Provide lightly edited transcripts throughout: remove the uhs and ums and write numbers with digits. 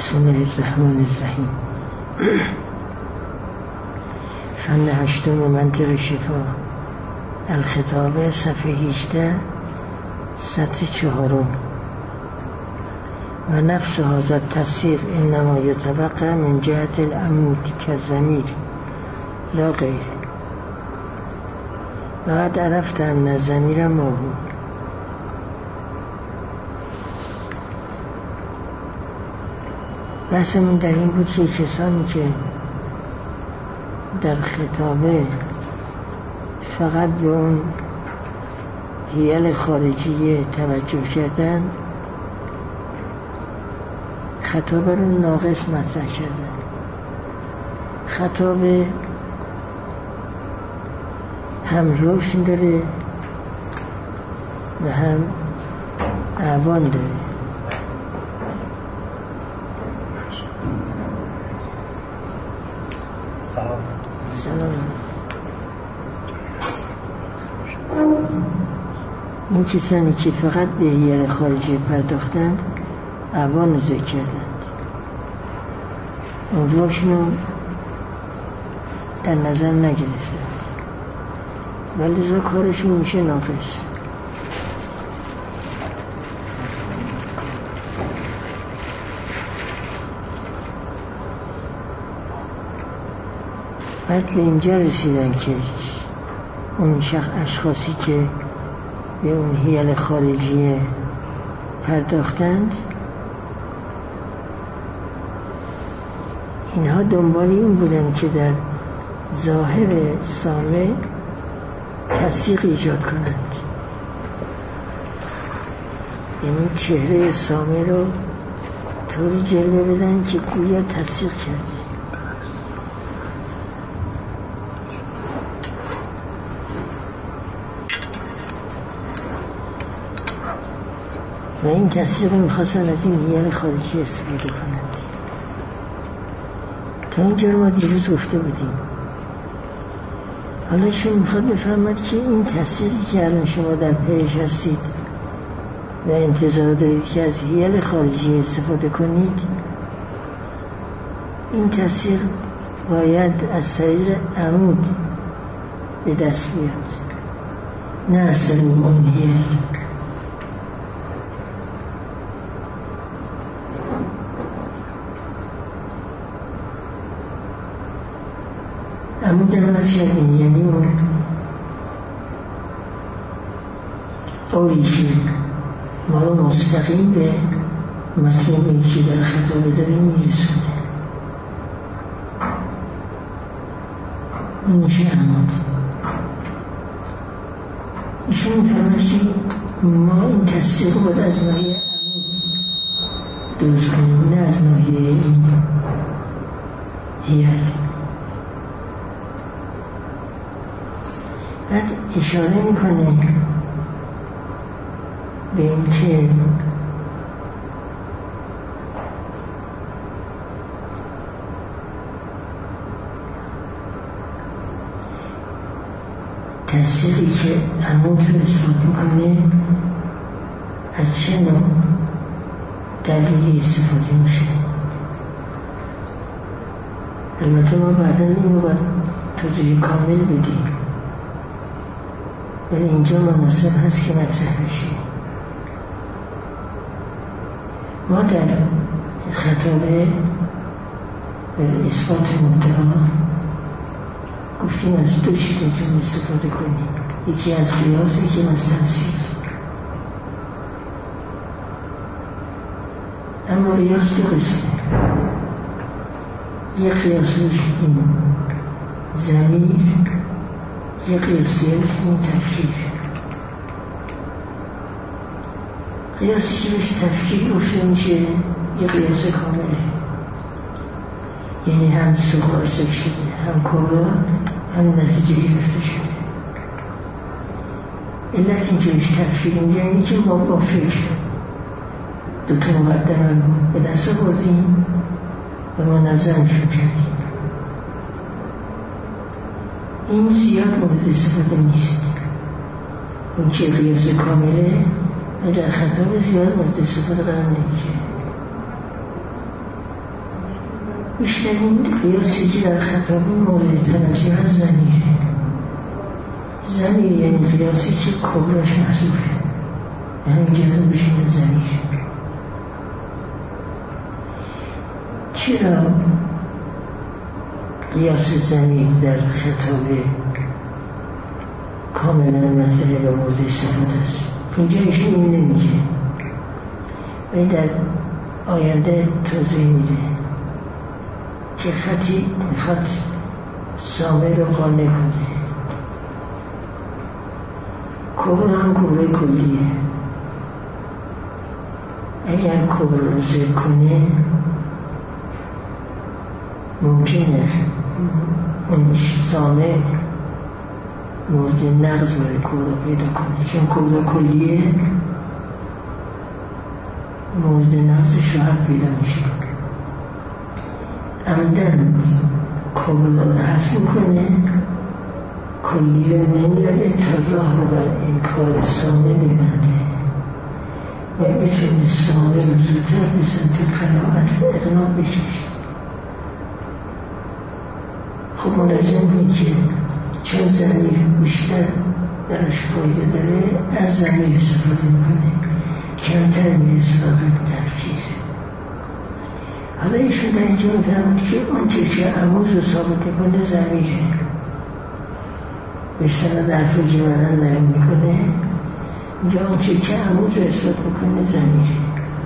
بسم الله الرحمن الرحیم. فن هشتم منطق شفا الخطابه صفحه 18 سطر 4. و نفس هذا التفسیر انما یتبقى من جهت العمود كالضمیر لا غیر. وقد عرفت ان الضمیر ما هو. بحثمون در این بود که کسانی که در خطابه فقط به اون حیل خارجی توجه کردن، خطابه رو ناقص مطرح کردن. خطابه هم روشن داره و هم اعوان داره. سلام. این کسانی که فقط به حیل خارجی پرداختند اعوان رو ذکر کردند، اون روشن رو در نظر نگرفتند، ولی لذا کارشون میشه ناقص. بعد به اینجا رسیدن که اون اشخاصی که به اون حیل خارجی پرداختند، اینها دنبال این بودن که در ظاهر سامع تصدیق ایجاد کنند، یعنی چهره سامع رو طوری جلوه بدن که گویا تصدیق کرده. و این تصدیق رو میخواستن از این حیل خارجی استفاده کنند. تا اینجا رو ما دیروز گفته بودیم. حالا شما میخواد بفهمد که این تصدیقی که الان شما در پیش هستید و انتظار دارید که از حیل خارجی استفاده کنید، این تصدیق باید از طریق عمود به دست بیاد، نه از طریق اون حیل. عمود عوض کردیم، یعنی اون قولی که ما رو مستقیم به مطلوبی که در خطابه داریم میرسونه، اون میشه عمود. ایشون میفهمد که ما این تصدیق باید از ناحیه عمود درست کنیم، نه از ناحیه این حیل. بعد اشاره میکنه به این که تصدیقی که عمود رو اثبات میکنه از چه نوع دلیلی استفاده میشه. البته ما بعدا این رو باید توضیح کامل بدیم، ولی اینجا مناسب هست که مطرح بشه. ما در خطابه در اثبات مدعا گفتیم از دو چیز میتونیم استفاده کنیم، یکی از قیاس، یکی از تمثیل. اما قیاس دو قسمه. یک قیاس رو شدیم ضمیر، یک قیاسی بشیم تفکیر. قیاسی که بهش تفکیر گفته میشه یک قیاس کامله، یعنی هم سوخ شده، هم کارا، هم نتیجه گرفته شده. علت این که بهش تفکیر میگه اینی که ما با فکر دوتا مقدمه رو به دست آوردیم و ما نظرشون کردیم. این زیاد مورد استفاده نیست. اون که قیاس کامله و در خطاب زیاد مورد استفاده قرار نمیگیره. بیشترین قیاسی که در خطابه مورد توجه از ضمیره. ضمیر یعنی قیاسی که کبراش محذوفه، همین جزا بشینه ضمیر. چرا قیاس ضمیر در خطابه کاملا مطلب و مورد استفاده است؟ اینجا ایشون این نمیگه ولی در آینده توضیح میده که خطی میخواد سامع رو قانع کنه. کبرا هم کبرای کلیه. اگر کبرا رو ذکر کنه ممکنه اون سامع مورد نقض برای کبرا پیدا کنه، چون کبرا کلیه مورد نقضش راحت پیدا میشه. عمدن کبرا رو حذف میکنه، کلی رو نمیاره تا راه رو بر این کار سامع ببنده و بتونه سامع رو زودتر به سمت قناعت و اقناع بکشه. خب ملازم بود که چون ضمیر بیشتر درش فایده داره از ضمیر استفاده میکنه، کمتر میرسه فقط ترکیز. حالا ایشون در اینجا میفهمد که اون چه که عمود رو ثابت میکنه ضمیره. به سند حرف رو جمعن بیان میکنه، اینجا اون چه که عمود رو اثبات میکنه ضمیره.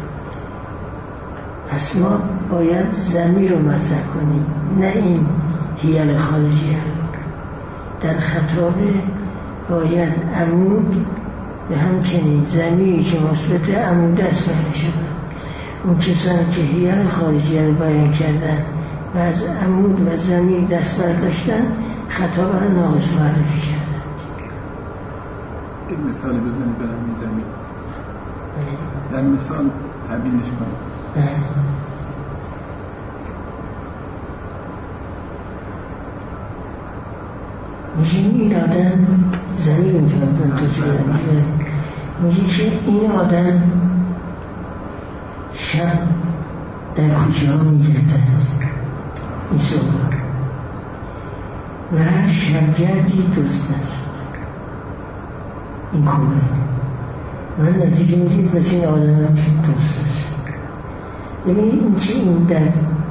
پس ما باید ضمیر رو مطرح کنیم، نه این حیل خارجی هم. در خطابه باید عمود و همچنین ضمیری که مثبت عمود است بیان شود. اون کسانی که حیل خارجی رو بیان کردن و از عمود و ضمیر دست برداشتن خطابه رو ناقص معرفی کردن. یک مثال بزنید برای این ضمیر. در مثال تبیینش کنید. میگه این آدم ضمیر میتونم توضیح بدم. میگه که این آدم شب در کوچه ها میگردد، این صبح و هر شبگردی دزد است. این کوبه من نتیجه میگیم پس این آدم هم دزد است. ببینید این که این در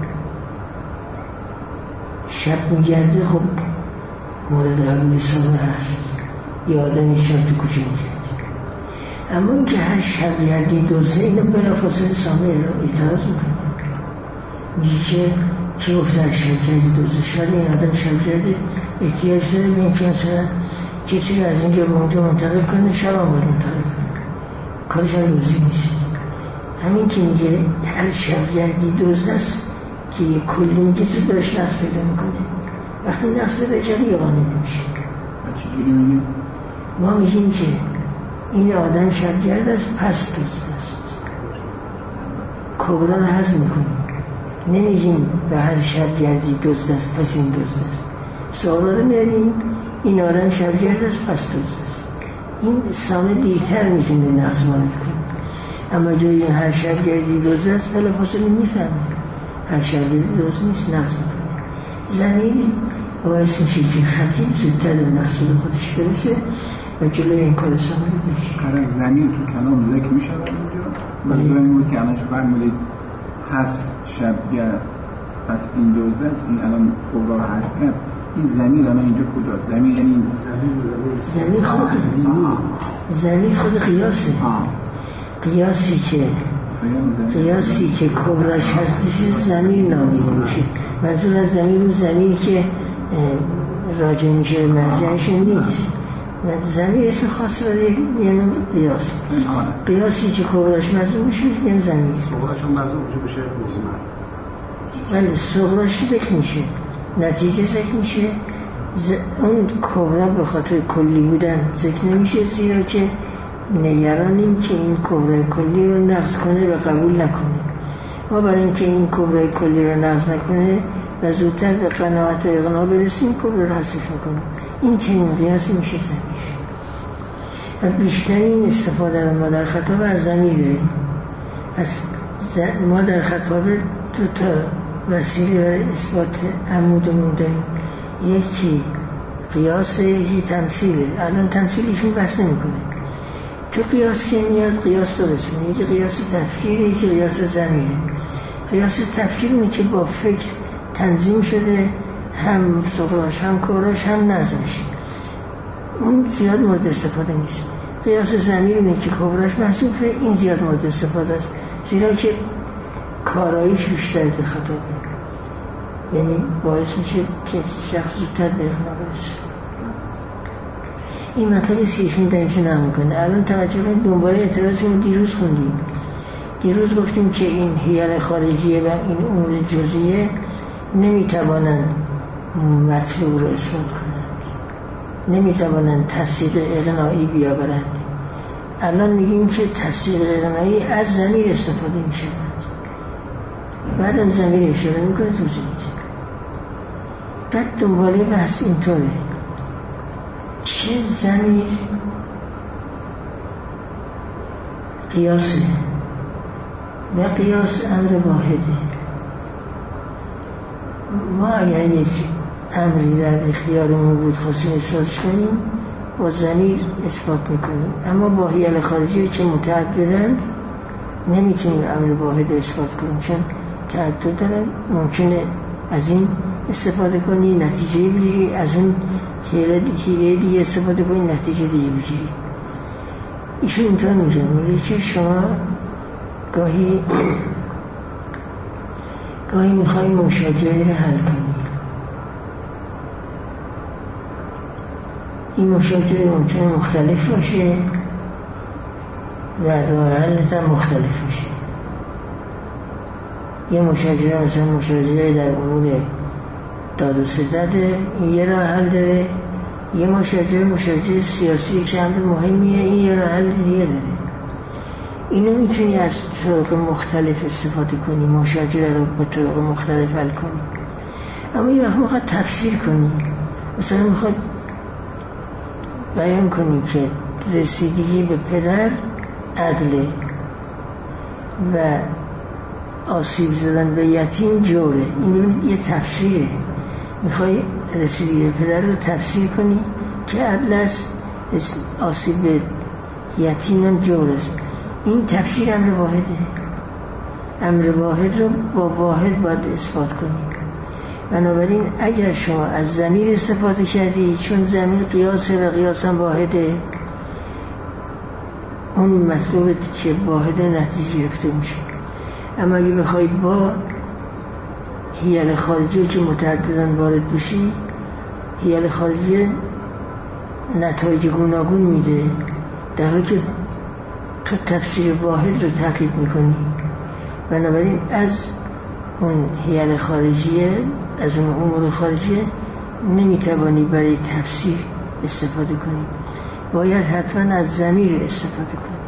شب میگرده خب مورد قبول سامه هست، یه آدمی شب تو کوچه میگرده. اما این که هر شبگردی دزده اینو بلافاصله سامه اعتراض میکنه، میگه که چه گفته هر شبگردی دزده؟ شاید این آدم شبگرده احتیاج داره به این که مثلا کسی از اینجا به اونجا منتقل کنه، شب هم باید منتقل کنه، کارش هم دزدی نیست. همین که میگه هر شبگردی دزده است که یه کلی میگه تو داشت نقص پیدا میکنه. وقتی نقص پیدا کرده یه قانون نمیشه. چجوری میگیم؟ ما میگیم که این آدم شبگرد است پس دزد است، کبرا رو حذف میکنیم. نمیگیم به هر شبگردی دزد است پس این دزد است. سوالا رو میاریم این آدم شبگرد است پس دزد است. این سامه دیرتر میتونه نقص وارد کنه. اما جایی هر شبگردی دزد است بلافاصله میفهمه هر شبگردی دزد نیست، نقص میکنه. ضمیر باعث میشه که خطیب زودتر به مقصود خودش برسه و جلوی این کار سامه رو بگیره. قرار ضمیر تو کلام ذکر میشه اینجا؟ مثلا این بود که الان شما فرمودید پس شبگرد پس این دوزه است، این الان کبرا رو حذف کرد. این ضمیر الان اینجا کجاست؟ ضمیر یعنی ضمیر خود قیاسه. قیاسی که کبراش هست بشه ضمیر نامیده میشه. منظور از ضمیر اون ضمیری که راجع میشه مرجعش نیست. ضمیر اسم خاص برای یه نوع قیاس. قیاسی که کبراش مرجع میشه یه ضمیر. صغراش هم مرجع میشه ولی صغراش ذکر میشه، نتیجه ذکر میشه. اون کبرا به خاطر کلی بودن ذکر نمیشه، زیرا که نگرانیم که این کبرای کلی رو نقض کنه و قبول نکنه. ما برای اینکه این کبرای کلی رو نقض نکنه و زودتر به قناعت و اقناع برسیم کبرا رو حذف میکنه. این چنین قیاسی میشه ضمیر. و بیشترین استفاده ما در خطاب از ضمیر داریم. ما در خطاب دو تا وسیله برای اثبات عمودمون داریم، یکی قیاس، یکی تمثیله. الان تمثیلشون بس نمیکنه. تو قیاس که میاد قیاس درست میاد، یکی قیاس تفکیره، یکی قیاس ضمیره. قیاس تفکیر اینه که با فکر تنظیم شده، هم سغراش هم کاراش هم نظمش، اون زیاد مورد استفاده نیست. قیاس ضمیر اینه که کبراش محذوفه، این زیاد مورد استفاده است، زیرا که کاراییش بیشتر به خطابه، یعنی باعث میشه که شخص زودتر به اغنا برسه. این مطالب سیشون در اینجا نمیکنه. الان توجه کنید دنبال اعتراضمون دیروز خوندیم. دیروز گفتیم که این حیل خارجیه و این امور جزئیه نمیتوانند مطلوب رو اثبات کنند، نمیتوانند تصدیق اغنایی بیاورند. الان میگیم که تصدیق اغنایی از ضمیر استفاده میشود، بعدم ضمیر اشاره میکنه توضیح میده. بعد دنباله بحث اینطوره که ضمیر قیاسه و قیاس امر واحده. ما اگر یک امری در اختیارمون بود خواستیم اثباتش کنیم، با ضمیر اثبات میکنیم، اما با حیل خارجی که متعددند نمیتونیم امر واحد اثبات کنیم، چون تعدد دارن. ممکنه از این استفاده کنی نتیجه بگیری، از اون حیله دیگه استفاده کنی نتیجه دیگه بگیری. ایشون اینطور میگه که شما گاهی میخوایی مشاجره رو حل کنی. این مشاجره ممکنه مختلف باشه و راه حلت هم مختلف باشه. یه مشاجره مثلا مشاجره در امور داد و ستده، این یه راه حل داره. یه مشاجره سیاسی که امر مهمیه، این یه راه حل دیگه داره. اینو میتونی از طرق مختلف استفاده کنی، مشاجره رو به طرق مختلف حل کنی. اما یه وقت میخواد تفسیر کنی، مثلا میخواد بیان کنی که رسیدگی به پدر عدله و آسیب زدن به یتیم جوره. این ببینید یه تفسیره. میخوای رسیدگی به پدر رو تفسیر کنی که عدل است، آسیب به یتیم هم جور است. این تفسیر امر واحده. امر واحد رو با واحد باید اثبات کنی. بنابراین اگر شما از ضمیر استفاده کردی، چون ضمیر قیاسه و قیاس هم واحده، اون مطلوبه که واحد نتیجه گرفته میشه. اما اگه بخوای با حیل خارجی که متعددن وارد بشی، حیل خارجی نتایج گوناگون میده، در حالی که تو تفسیر واحد رو تعقیب میکنی. بنابراین از اون حیل خارجیه، از اون امور خارجیه نمیتوانی برای تفسیر استفاده کنی، باید حتما از ضمیر استفاده کنی.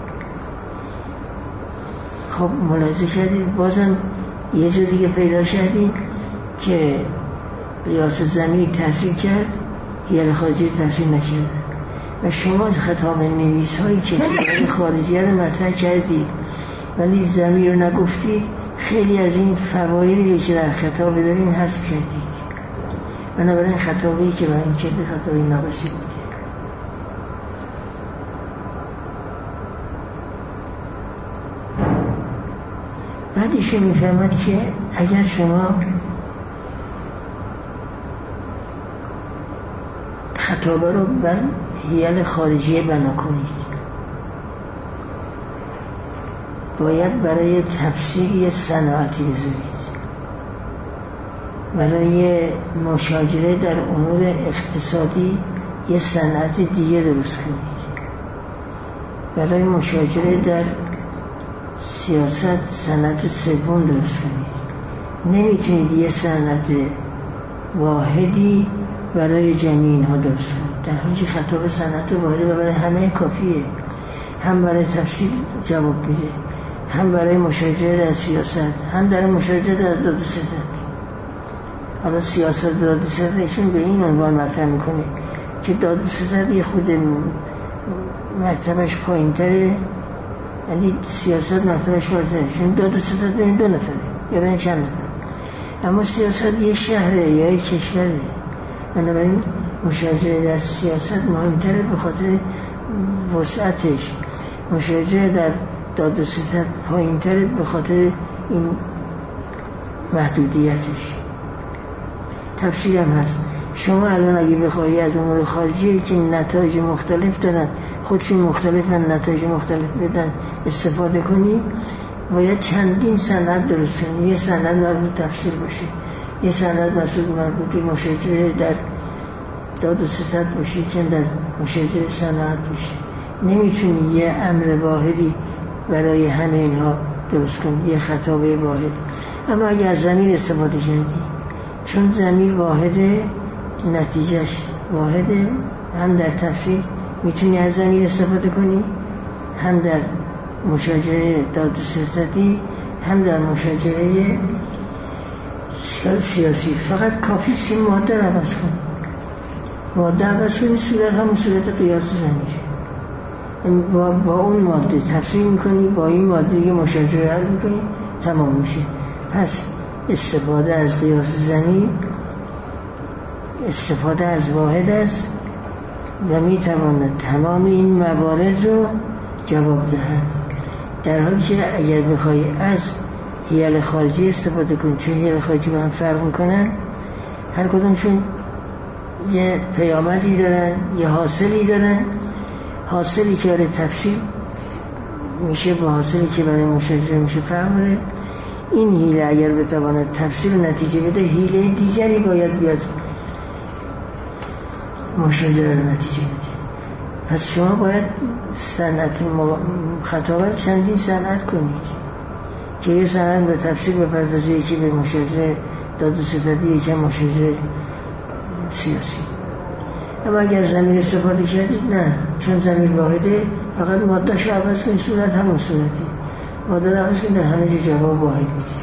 خب ملاحظه کردید بازم یه جا دیگه پیدا کردیم که قیاس ضمیر تحصیل کرد، حیل خارجی تحصیل نکرد. و شما خطاب نویس هایی که حیل خارجی رو مطرح کردید ولی ضمیر رو نگفتید، خیلی از این فوایدی که در خطاب دارین حذف کردید. بنابراین خطابی که بیان کرده خطابی ناقصی بوده. بعدش میفهمد که اگر شما خطابه رو بر حیل خارجیه بنا کنید، باید برای تفسیر یه صناعتی بذارید، برای مشاجره در امور اقتصادی یه صنعت دیگه درست کنید، برای مشاجره در سیاست صنعت سوم درست کنید. نمیتونید یه صنعت واحدی برای جمعی اینها درست کنید، در حالی که خطاب صنعت واحدی و برای همه کافیه. هم برای تفسیر جواب میده، هم برای مشاجره در سیاست، هم در مشاجره در داد و ستد. حالا سیاست داد و ستدشون به این عنوان مطرح میکنه که داد و ستد یه خود مرتبهش پایین تره، ولی سیاست مرتبهش بالاتره، چون داد و ستد بین دو نفره یا بین چند نفر. اما سیاست یه شهره یا یک کشوره. بنابراین مشاجره در سیاست مهمتره به خاطر وسعتش، مشاجره در داد و ستد پایینتره به خاطر این محدودیتش. تفسیر هم هست. شما الان اگه بخواهی از امور خارجی که نتایج مختلف دارن، خودشون مختلفن، نتایج مختلف بدن استفاده کنی، باید چندین سند درست کنی. یه سند مربوط تفسیر باشه، یه سند مربوط مشاجره در داد و ستد باشه، چند در مشاجره صنعت باشه. نمیتونی یه امر واحدی برای همه اینها درست کنی، یه خطابه واحد. اما اگه از ضمیر استفاده کردی، چون ضمیر واحده نتیجهش واحده، هم در تفسیر میتونی از ضمیر استفاده کنی، هم در مشاجره داد و ستدی، هم در مشاجره سیاسی. فقط کافیست که ماده رو عوض کنی. ماده عوض کنی، صورت همون صورت قیاس ضمیره. با اون ماده تفسیر میکنی، با این ماده یه مشاجره حل میکنی، تمام میشه. پس استفاده از قیاس ضمیر استفاده از واحد است و میتواند تمام این موارد رو جواب دهد. در حالی که اگر بخوای از حیل خارجی استفاده کنی، چون حیل خارجی با هم فرق میکنن، هر کدومشون یه پیامدی دارن، یه حاصلی دارن. حاصلی که برای تفسیر میشه با حاصلی که برای مشاجره میشه فرق داره. این حیله اگر بتواند تفسیر نتیجه بده، حیله دیگری باید بیاد مشاجره رو نتیجه بده. پس شما باید صنعت خطابت چندین صنعت کنید که یه صنعت به تفسیر بپردازه، یکی به مشاجره داد و ستدی، یکی مشاجره سیاسی. اما اگر ضمیر استفاده کردید نه، چون ضمیر واحده، فقط ماده‌اش رو عوض کنید، صورت همون صورتی. ماده رو عوض کنید، در همه جا جواب واحد میدید.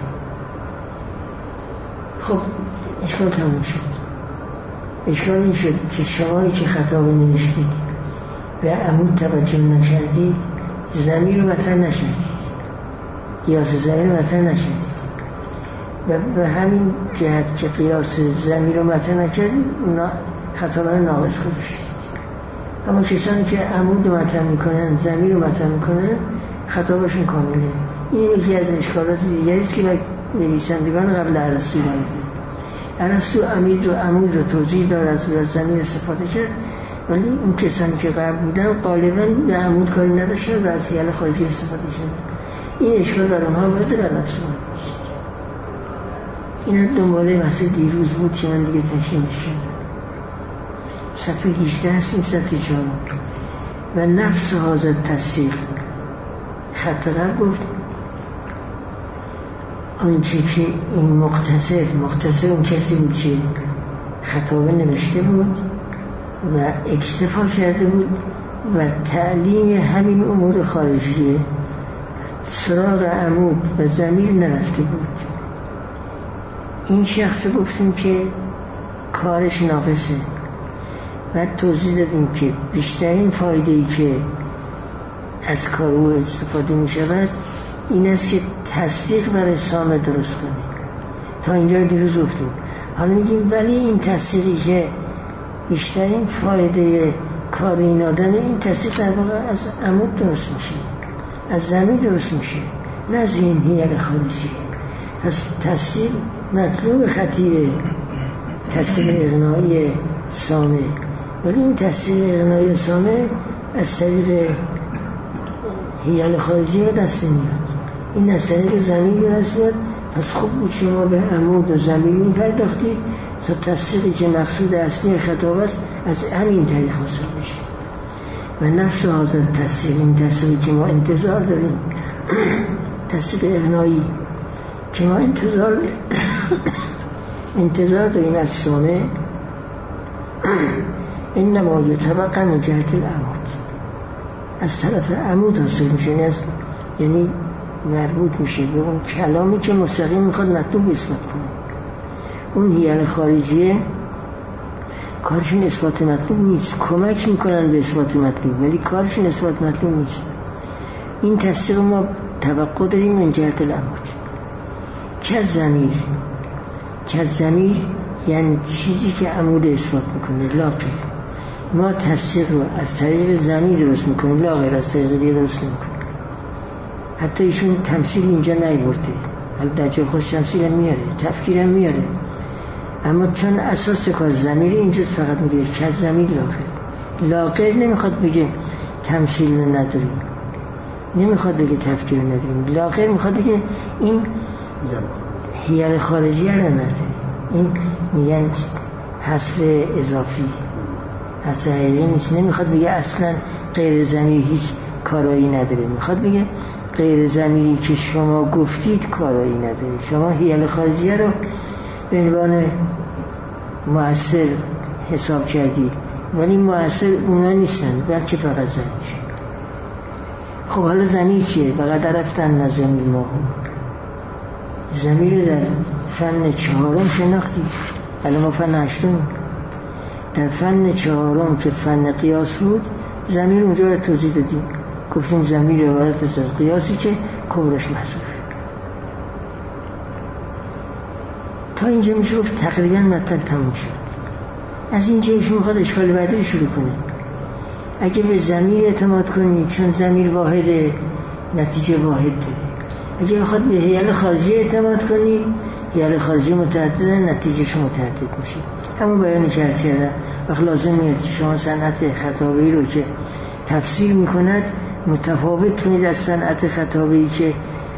خب اشکال تموم شد. اشکال این شد که شمایی که خطابه نوشتید و عمود توجه نکردید، ضمیر رو مطرح نشدید، قیاس ضمیر رو مطرح نشدید و به همین جهت که قیاس ضمیر رو مطرح نکردید، خطابه رو ناقص گذاشتید. اما کسانی که عمود رو مطرح میکنن، ضمیر رو مطرح میکنن، خطابشون کامله. این یکی از اشکالات دیگری است که نویسندگان قبل ارسطو دارند. ارسطو عمود رو توضیح داد، از ضمیر استفاده کرد، ولی اون کسانی که قبل بودن غالبا به عمود کاری نداشتن و از حیل خارجی استفاده کردن. این اشکال در اونها باید برد شد. این دنباله بحث دیروز بود که من دیگه تشریحش کردم. صفحه 18 هستیم، صفحه 4. و نفس حاضر تصدیق خط قبل گفت آنچه که این مختصر اون کسی بود که خطابه نوشته بود و اکتفا کرده بود و تعلیم همین امور خارجیه، سراغ عمود و ضمیر نرفته بود. این شخص گفتیم که کارش ناقصه. بعد توضیح دادیم که بیشترین فایده‌ای که از کار او استفاده می شود این است که تصدیق برای سامع درست کنه. تا اینجا دیروز گفتیم. حالا میگیم ولی این تصدیقی که بیشترین فایده کار این آدم، این تصدیق در واقع از عمود درست میشه، از ضمیر درست میشه، نه از این حیل خارجی. پس تصدیق مطلوب خطیره، تصدیق اغنایی سامع، ولی این تصدیق اغنایی سامع از طریق حیل خارجی به دست میاد. این از طریق ضمیر به دست میاد. پس خوب بود شما به عمود و ضمیر میپرداختید تا تصدیقی که مقصود اصلی خطاب است از همین طریق حاصل بشه. و نفس حاضر تصدیق، این تصدیقی که ما انتظار داریم، تصدیق اغنایی که ما انتظار داریم از سامع، انما یتبقى من جهت العمود، از طرف عمود حاصل میشه، یعنی مربوط میشه به اون کلامی که مستقیم میخواد مطلوب اثبات کنه. اون حیل خارجیه کارشون اثبات مطلوب نیست، کمک میکنن به اثبات مطلوب ولی کارشون اثبات مطلوب نیست. این تصدیق ما توقع داریم من جهت العمود که ضمیر که ضمیر یعنی چیزی که عمود اثبات میکنه، لا غیر. ما تصدیق رو از طریق ضمیر درست میکنیم، لا غیر از طریق دیگه درست نمیکنیم. حتی ایشون تمثیل اینجا نیورده، حالا در جای خودش تمثیل هم میاره، تفکیر هم میاره، اما چون اساس کار ضمیر اینجا فقط میگه که ضمیر لا غیر. لا غیر نمیخواد بگه تمثیل نداریم، نمیخواد بگه تفکیر نداریم. لا غیر میخواد بگه این حیل خارجی رو نداره. این میگن حصر اضافی، حصر حقیقی نیست. نمیخواد بگه اصلا غیر ضمیر هیچ کارایی نداره، میخواد بگه غیر ضمیری که شما گفتید کارایی نداره. شما حیل خارجی رو به عنوان مؤثر حساب کردید، ولی مؤثر اونا نیستن، بلکه فقط ضمیر. خب حالا ضمیر چیه؟ فقط رفتن نظمی ما ضمیر در فن چهارم شناختید. الان ما فن هشتم. در فن چهارم که فن قیاس بود، ضمیر اونجا رو توضیح دادیم، گفتیم ضمیر عبارت است از قیاسی که کورش محذوف. تا اینجا میشه گفت تقریبا مطلب تموم شد. از اینجا ایشون میخواد اشکال بعدی شروع کنه. اگه به ضمیر اعتماد کنید چون ضمیر واحده، نتیجه واحد داره. اگه بخواد به حیل خارجی اعتماد کنید، حیل خارجی متعدده، نتیجهش متعدد میشه. همون بیان شرط کردن. وقت لازم میاد که شما صنعت خطابه‌ای رو که تفسیر میکند متفاوت کنید از صنعت خطابه‌ای که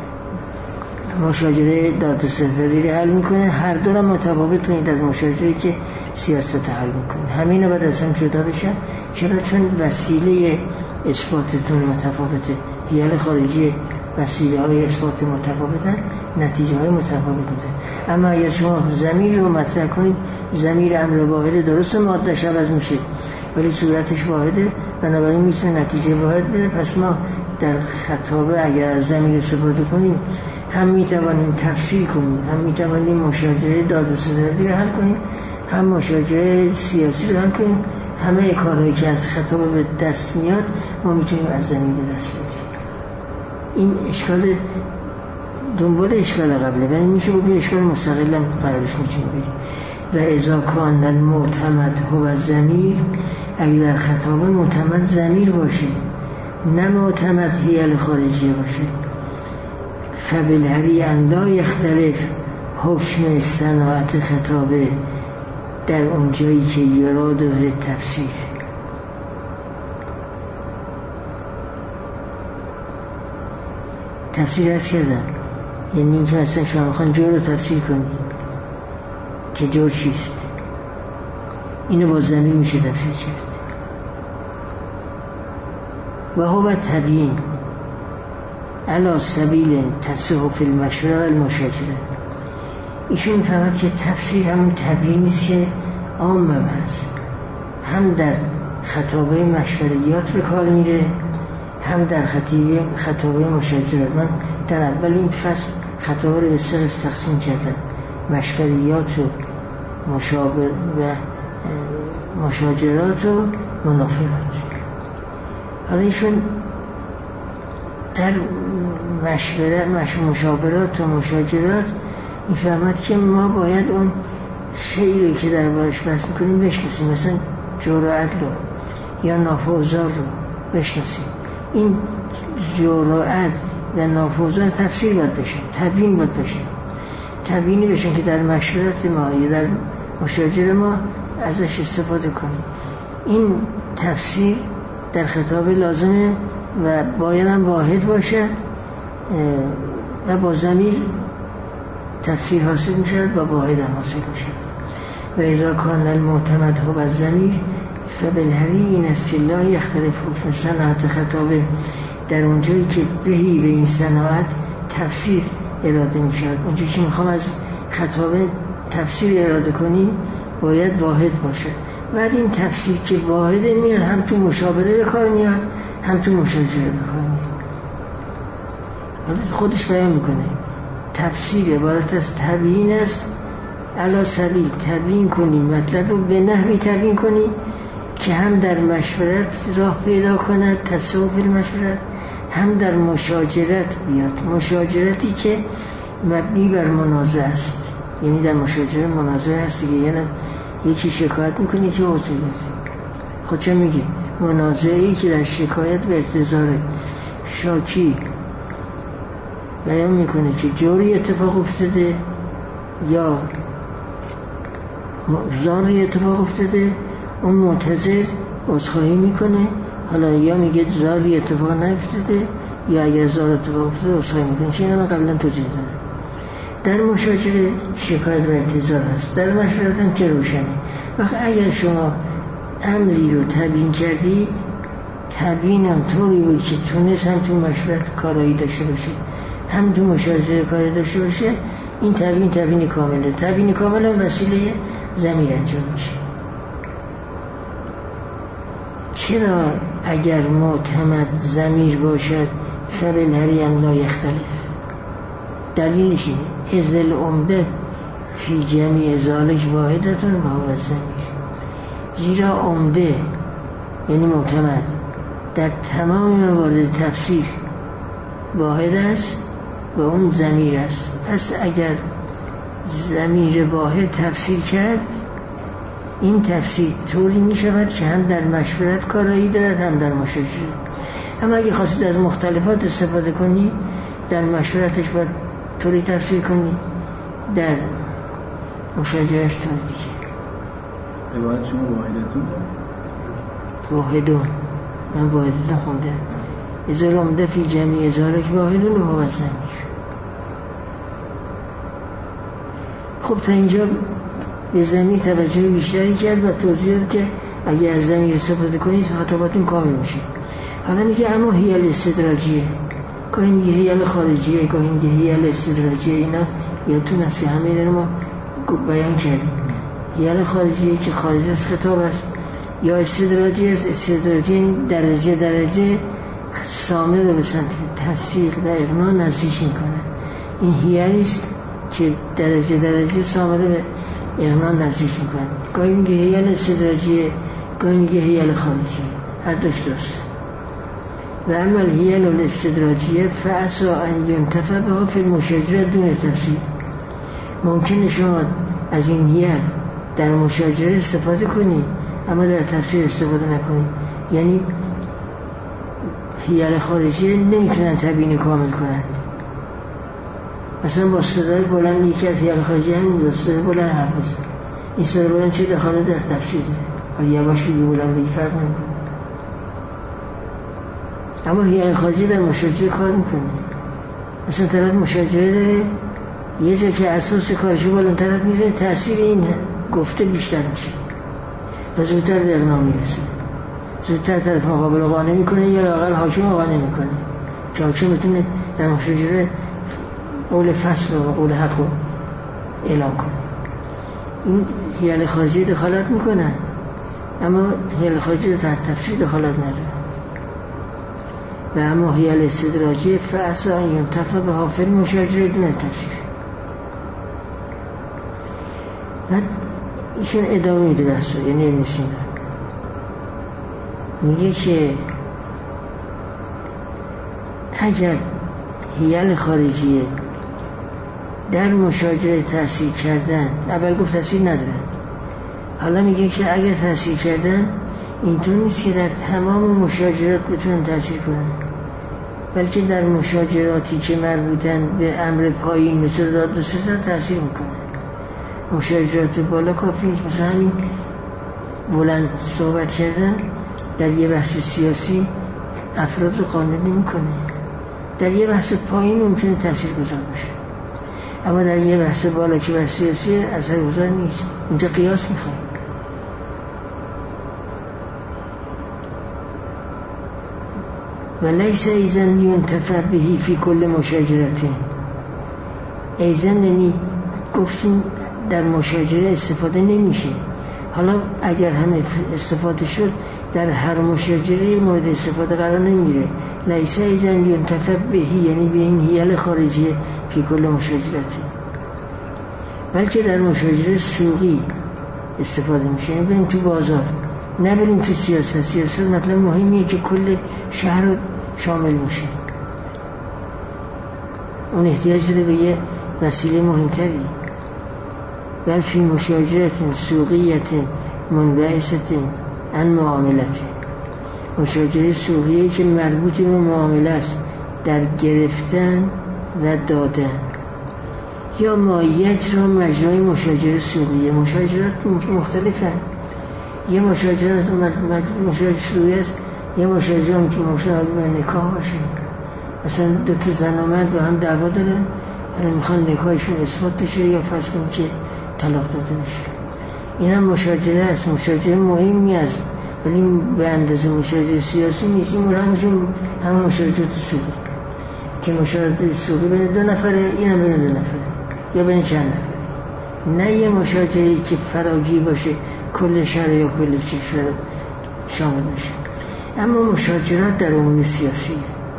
مشاجره دادرسی رو حل میکنه. هر دو را متفاوت کنید از مشاجره که سیاست حل میکنه. همین رو باید از هم جدا بشن. چرا؟ چون وسیله اثباتتون متفاوته. حیل خارجی وسیله های اثبات متفاوتن، نتیجه های متفاوت میده. اما اگر شما ضمیر رو مطرح کنید، ضمیر امر واحده، درست ماده‌اش عوض میشه ولی صورتش واحده، بنابراین میتونه نتیجه واحد بده. پس ما در خطابه اگر از ضمیر استفاده کنیم، هم میتوانیم تفسیر کنیم، هم میتوانیم مشاجره دادرسی رو حل کنیم، هم مشاجره سیاسی رو حل کنیم. همه کارهایی که از خطابه به دست میاد ما میتونیم از ضمیر به دست بیاریم. این اشکال دنبال اشکال قبله، ولی میشه با اشکال مستقل هم قرارش میتونیم بریم. و اذا کان المعتمد هو الضمیر، اگر در خطابه معتمد ضمیر باشه نه معتمد حیل خارجی باشه، فبالحری ان لا یختلف حکم صناعت خطابه در اونجایی که یراد و تفسیر. تفسیر هست کردن یعنی این که مثلا شما میخوان جور رو تفسیر کنید که جور چیست، اینو با ضمیر میشه تفسیر کرد. و هو تبیین علی سبیل تصحح فی المشوره و المشاجره. ایشون میفهمد که تفسیر همون تبیینی است که عام هست، هم در خطابه مشوریات به کار میره، هم در خطابه مشاجرات. من در اول این فصل خطابه رو به سه قسم تقسیم کردم: مشوریات و مشاجرات و منافرات. حالا ایشون در مشاورات و مشاجرات میفهمد که ما باید اون شیئی که در بارش بحث میکنیم بشناسیم، مثلا جور و عدل یا نافع و ضار رو بشناسیم. این جور و عدل و نافع و ضار تفسیر باید بشه، تبیین باید بشه، تبیینی بشه که در مشورت ما یا در مشاجره ما ازش استفاده کنیم. این تفسیر در خطاب لازمه و باید هم واحد باشد و با ضمیر تفسیر حاصل میشد و واحد هم حاصل میشد. و اذا کان المعتمد هو الضمیر فبالحری این است که لا یختلف حکم صناعت خطابه، در اونجایی که بهی به این صناعت تفسیر اراده میشد. اونجایی که میخوام از خطابه تفسیر اراده کنی باید واحد باشه. بعد این تفسیر که واحده میاد هم تو مشابهه به کار میاد، هم تو مشاجره به کار میاد. خودش بیان میکنه تفسیر عبارت از تبیین است، علی سبیل تبیین کنی، مطلب رو به نحوی تبیین کنی که هم در مشورت راه پیدا کند، تصوف المشورت، هم در مشاجرت بیاد، مشاجرتی که مبنی بر منازعه است. یعنی در مشاجره منازعه هست دیگه، یعنی یکی شکایت میکنه یکی عذر میده. خود چه میگه؟ منازعه‌ای که در شکایت به اعتذار شاکی بیان میکنه که جوری اتفاق افتاده یا زاری اتفاق افتاده، اون معتذر عذرخواهی میکنه، حالا یا میگه زاری اتفاق نیفتاده یا اگر زار اتفاق افتاده عذرخواهی میکنه. چه من قبلا توضیح دادم. در مشاجره شکایت و اعتذار هست، در مشورت هم که روشنه. وقت اگر شما امری رو تبیین کردید، تبیینم طوری بود که تونست هم تو مشورت کارایی داشته باشه هم تو مشاجره کاری داشته باشه، این تبیین کامله. تبیین کامل هم وسیله ضمیر انجام میشه. چرا اگر معتمد ضمیر باشد فبالهریم لا یختلف؟ دلیلش اینه اذ العمده فی جمیع ذالک واحدتون و هو الضمیر. زیرا عمده یعنی معتمد در تمام موارد تفسیر واحد است و اون ضمیر است. پس اگر ضمیر واحد تفسیر کرد، این تفسیر طوری می شود که هم در مشورت کارایی دارد هم در مشاجره. اما اگه خواستید از مختلفات استفاده کنی، در مشورتش باید طوری تفسیر کنی، در مشاجرهش طوری دیگه. عبارت شما واحدتون؟ واحدون، من واحدتون خونده. اذا العمده فی جمیع ذالک واحدون و هو الضمیر. خب تا اینجا به ضمیر توجه بیشتری کرد و توضیح داد که اگه از ضمیر استفاده کنید خطاباتون کامل میشه. حالا میگه اما هیل استدراجیه، گاهی میگه هیل خارجیه، گاهی میگه هیل استدراجیه. اینا یادتون هست که همه اینا رو ما بیان کردیم. هیل خارجیه که خارج از خطاب است، یا استدراجی است. استدراجی درجه درجه سامه رو به سمت تصدیق و اقناع نزدیک میکنه. این هیلی است که درجه درجه سامه رو به اقناع نزدیک میکنه. گاهی میگه هیل استدراجیه، گاهی میگه هیل خارجیه، هر دوش درسته. و اما الهیل الاستدراجیه فعسا ان ینتفع بها فی المشاجره دون تفسیر. ممکنه شما از این هیل در مشاجره استفاده کنید اما در تفسیر استفاده نکنید. یعنی هیل خارجیه نمیتونن تبیین کامل کنند. مثلا با صدای بلند یکی از هیل خارجیه همین صدای بلند حرف بزن، این صدای بلند چه دخاله در تفسیر داره؟ حالا یواش که بلند بگی فرق نمیکنه. اما هیئت خارجی در مشاجره کار میکنه. مثلا طرف مشاجره داره، یه جا که اساس کارشو بالن طرف میره، تأثیر این گفته بیشتر میشه و زودتر به اقناع میرسه، زودتر طرف مقابل قانع میکنه یا لااقل حاکم قانع میکنه که حاکم بتونه در مشاجره قول فصل و قول حق رو اعلام کنه. این هیئت خارجی دخالت میکنن اما هیئت خارجی در تفسیر دخالت نداره. و اما هی الاستدراجی فعسا ان ینتفع بها فی المشاجره دون تفسیر. بعد ایشون ادامه میده بحث رو، یعنی ابن سینا میگه که اگر هیئت خارجیه در مشاجره تأثیر کردن، اول گفت تأثیر ندارن، حالا میگه که اگر تأثیر کردن اینطور نیست که در تمام مشاجرات بتونن تأثیر کنن، بلکه در مشاجراتی که مربوطن به امر پایین مثل داد و ستد تأثیر میکنه. مشاجرات بالا کافی نیست. مثلا همین بلند صحبت کردن در یه بحث سیاسی افراد رو قانع نمیکنه، در یه بحث پایین ممکنه تأثیر گذار باشه، اما در یه بحث بالا که بحث سیاسی اثرگذار نیست. اینجا قیاس میخواد. و لیس ایزن ینتفع بهی فی کل مشاجرته. ایزن یعنی گفتیم در مشاجره استفاده نمیشه، حالا اگر همه استفاده شد در هر مشاجره مورد استفاده قرار نمیگیره. لیس ایزن ینتفع بهی یعنی به این هیئت خارجیه فی کل مشاجرته، بلکه در مشاجره سوقی استفاده میشه. یعنی بریم تو بازار، نه بریم تو سیاست. سیاست مطلب مهمیه که کل شهر رو شامل میشه، اون احتیاج داره به یه وسیله مهمتری. بل فی مشاجرت سوقیت منبعثت عن معاملت، مشاجره سوقیه که مربوط به معامله است، در گرفتن و دادن. یا ما یجرا مجرای مشاجره سوقیه، مشاجرات مختلفن. یه مشاجره سوقیه است، یه مشاجره هم که مشاجره به نکاح باشه. مثلا دو تا زن و مرد با هم دعوا دارن، میخوان نکاحشون اثبات بشه یا فرض کنیم که طلاق داده بشه. این هم مشاجره است، مشاجره مهمی است، ولی به اندازه مشاجره سیاسی نیست. این همه مشاجرات سوقی که مشاجرات سوقی بین دو نفره، این هم بین دو نفره یا بین چند نفره، نه یه مشاجره که فراگیر باشه کل شهر یا کل کشور شامل بشه. اما مشاجرات در امور سیاسی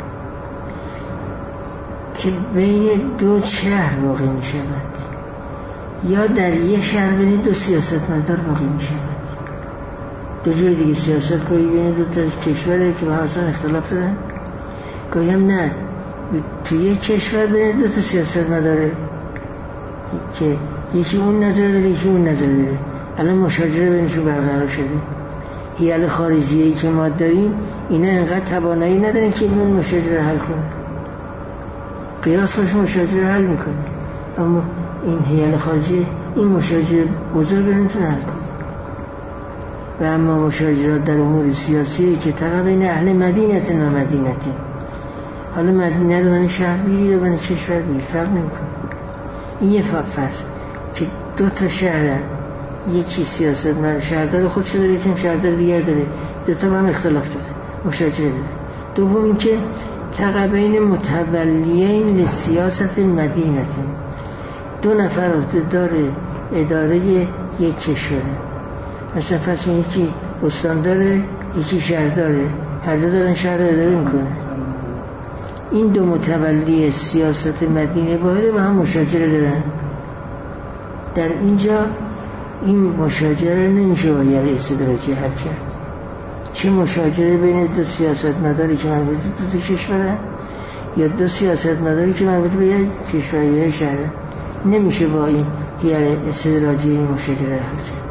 که بین دو شهر واقع می شود یا در یک شهر بین دو سیاستمدار واقع می شود. دو جور دیگه سیاست گاهی بین دو تا کشوره که با هم اختلاف دارن، گاهی هم نه تو یک کشور بین دو تا سیاستمداره که یکی اون نظر داره یکی اون نظر داره. الان مشاجره بینشون برقرار شده. حیل خارجیه‌ای که ما داریم اینا انقدر توانایی ندارن که این مشاجره حل کنه. قیاس باشه مشاجره حل میکنه، اما این حیل خارجی این مشاجره بزرگ نمیتونه حل کنه. و اما مشاجرات در امور سیاسی که تقریبا بین اهل مدینت و مدینتی، حالا مدینه رو من شهر بگیر و من کشور بگیر فرق نمیکنه. این یه فرض که دو تا شهر یکی سیاست من شهردار خودش داره، یکی شهردار دیگر داره، دو تا با هم اختلاف داره، مشاجره داره. دوم اینکه تقابین متولیین لسیاست مدینه، دو نفر داره اداره یک کشوره، مثلا فرض یکی استان داره یکی شهر داره، هر دو دارن شهر اداره میکنه. این دو متولی سیاست مدینه واحده با هم مشاجره دارن. در اینجا این مشاجره نمیشه باید استدراجی حل کرد. چه مشاجره بین دو سیاست مداری که مربوط به دو کشوره یا دو سیاست مداری که مربوط به یک کشور یا یک شهر، نمیشه با این استدراجی مشاجره حل کرد.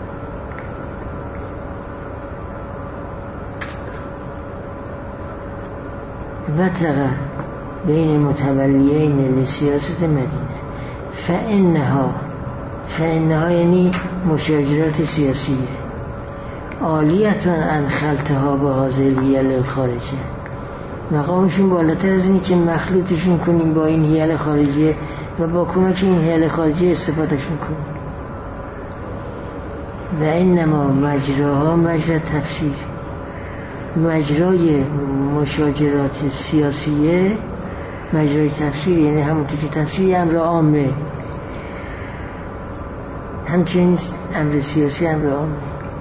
وتقع بین متولیین لسیاست مدینه فإنها یعنی مشاجرات سیاسیه، عالیتون عن خلطها با حاضر حیل الخارجه، مقامشون بالاتر از اینی که مخلوطشون کنیم با این حیل خارجه و با کمک این حیل خارجه استفادهشون کنیم. و انما مجراها مجرا تفسیر، مجرای مشاجرات سیاسیه مجرای تفسیر، یعنی همونطور که تفسیر امر عامه، همچنین امر سیاسی امر عامه.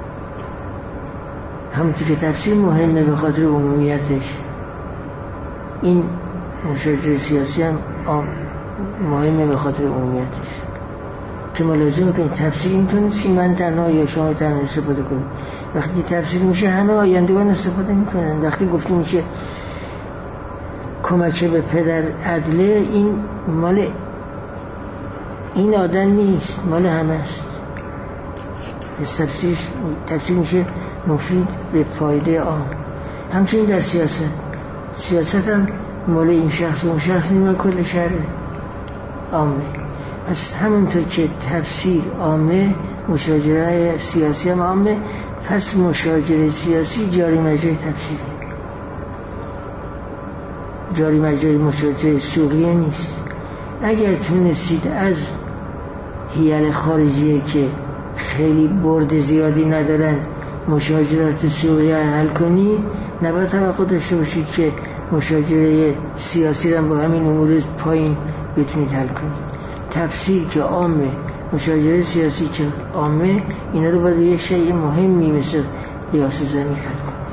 همونطور که تفسیر مهمه به خاطر عمومیتش، این مشاجره سیاسی هم مهمه به خاطر عمومیتش. که ملازمه که تفسیر اینطور نیست که من تنها یا شما تنها استفاده کنیم. وقتی تفسیر میشه همه آیندگان استفاده میکنن. وقتی گفته میشه کمک به پدر عدله، این مال این آدم نیست، مال همه است. تفسیر میشه مفید به فایده عام. همچنین در سیاست هم مال این شخص و اون شخص نیست، مال کل شهر عامه. پس همونطور که تفسیر عامه، مشاجره سیاسی هم عامه، پس مشاجره سیاسی جاری مجرای تفسیره، جاری مجرای مشاجره سوقیه نیست. اگر تونستید از حیل خارجیه که خیلی برد زیادی ندارن مشاجرات سوقیه حل کنید، نباید توقع داشته باشید که مشاجره سیاسی رو با همین امور پایین بتونید حل کنید. تفسیر که عامه، مشاجره سیاسی که عامه، اینا رو باید یه شیء مهمی مثل قیاس زمین حل کنید.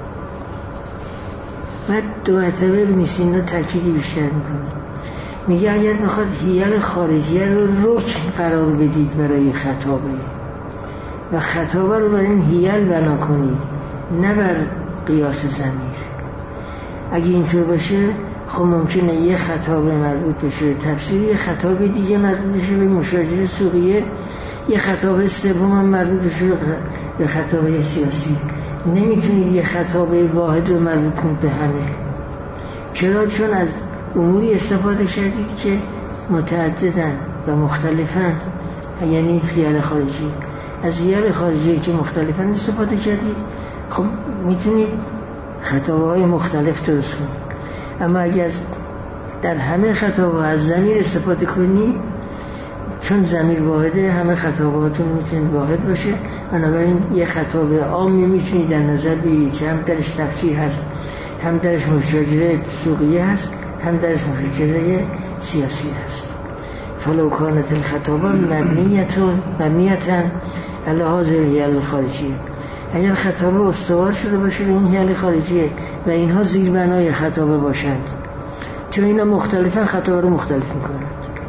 بعد دو مرتبه بنیست اینا تأکیدی بیشتر میکنه. میگه اگر میخواد حیل خارجیه رو رکن قرار بدید برای خطابه و خطابه رو برای این حیل بنا کنید، نه بر قیاس ضمیر. اگه اینطور باشه خب ممکنه یه خطاب مربوط بشه به تفسیر، یه خطاب دیگه مربوط بشه به مشاجره سوقیه یه خطابه سوم هم مربوط شده به خطابه سیاسی. نمیتونید یه خطابه واحد رو مربوط کنید به همه. چرا؟ چون از اموری استفاده کردید که متعددن و مختلفن، یعنی خیال خارجی. از خیال خارجی که مختلفن استفاده کردید، خب میتونید خطابه های مختلف درست کنید. اما اگر در همه خطابه از ضمیر استفاده کنید، چون ضمیر واحده، همه خطاباتون میتونید واحد باشه. بنابراین یه خطابه عامی میتونید در نظر بگیرید که هم درش تفسیر هست، هم درش مشاجره سوقیه هست، هم درش مشاجره سیاسی هست. فلو کانت الخطابه مبنیتاً علی هذه الحیل الخارجیه. اگر خطابه استوار شده باشه به این حیل خارجیه و اینها زیربنای خطابه باشند، چون اینا مختلفن خطابه رو مختلف میکنند.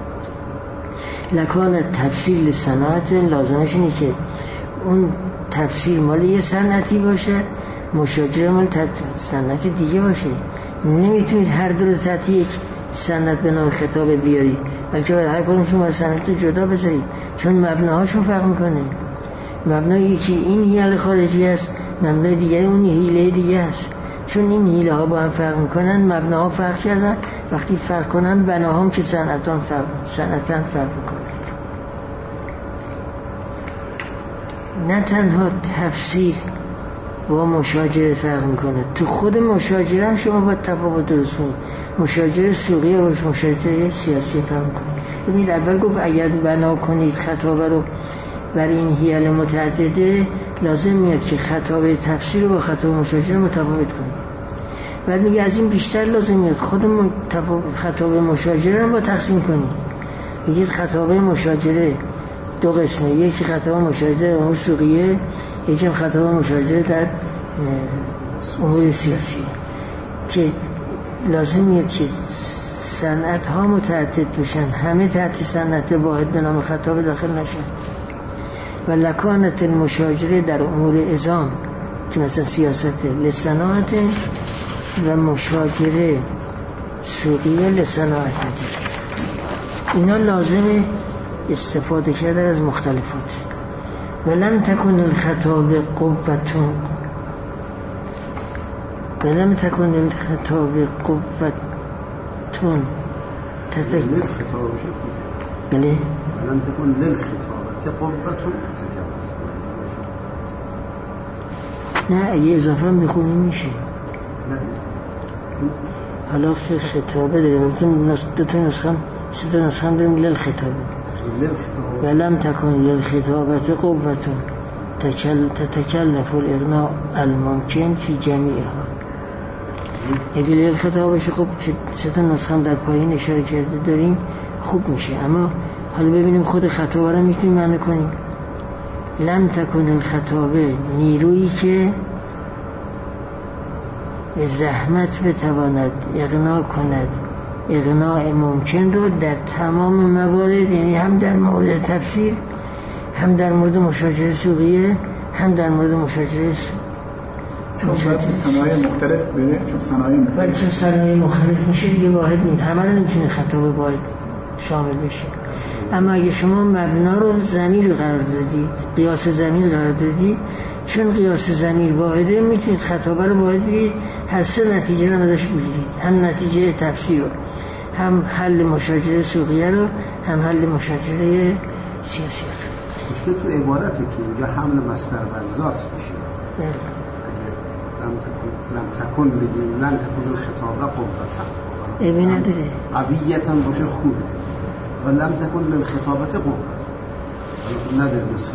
لکان تفسیر لصناعت، لازمش اینه که اون تفسیر مال یه صنعتی باشه، مشاجره مال صنعت دیگه باشه. نمیتونید هر دو رو تحت یک صنعت به نام خطابه بیارید، بلکه باید هر کدومشون مال صنعت جدا بذارید، چون مبناهاشون فرق میکنه. مبنای یکی این حیله خارجی است، مبنای دیگه اون حیله دیگه است. چون این حیله ها با هم فرق میکنن، مبناها فرق کردن. وقتی فرق کنن، بناهام که صنعتان فرق میکنن. نه تنها تفسیر با مشاجره فرق میکنه، تو خود مشاجره هم شما باید تفاوت درست کنید. مشاجره سوقیه و مشاجره سیاسی فرق میکنه. ببینید اول گفت اگر بنا کنید خطابه رو برای این حیل متعدده، لازم میاد که خطابه تفسیر رو با خطابه مشاجره متفاوت کنید. بعد میگه از این بیشتر لازم میاد خود خطابه مشاجره رو با تقسیم کنید. میگید خطابه مشاجره دو قسمه، یکی خطابه مشاجره در امور سوقیه، یکی خطابه مشاجره در امور سیاسی، که لازم میاد که صنعت ها متعدد بشن، همه تحت صنعت واحد به نام خطابه داخل نشن. و لکانت المشاجره در امور عظام که مثلا سیاست لصناعت و مشاجره سوقیه لصناعت، اینا لازمه استفاده کرده از مختلفات. ولم تکن الخطاب قوتون، ولم تکن الخطاب قوتون للخطاب بله ولم تکن للخطاب قوتون نه، اگه اضافه هم بخونیم میشه. نه حالا که خطابه داریم، دو تا نسخه سه تا نسخه داریم للخطابه. ولم تکن للخطابت قوتون تتکلف الاغناء الممکن فی جمیعها. اگه للخطابش خب سه تا نسخه در پایین اشاره کرده داریم خوب میشه. اما حالا ببینیم خود خطابه رو میتونیم معنی کنیم. لم تکن الخطابه، نیرویی که به زحمت بتواند اغنا کند اغناء ممکن رو در تمام موارد، یعنی هم در مورد تفسیر، هم در مورد مشاجره سوقیه، هم در مورد مشاجره چون صنایع مختلف بره، چون صنایع مختلف ولی چون صنایع مختلف میشه دیگه واحد نیست، همه رو نمیتونه خطابه باید شامل بشه. اما اگه شما مبنا رو ضمیر قرار دادید، قیاس ضمیر قرار دادید، چون قیاس ضمیر واحده میتونید خطابه رو باید بگید، هر سه نتیجه رو ازش بگیرید، هم نتیجه تفسیر رو، هم حل مشاجره سوقیه رو، هم حل مشاجره سیاسی رو. مشکل تو عبارته که اینجا حمل مصدر بر ذات میشه. لم تکن بگیم لم تکن الخطابه قوتا، ابی نداره، قویتا باشه خوبه. و لم تکن للخطابه قوت، نداره نسخه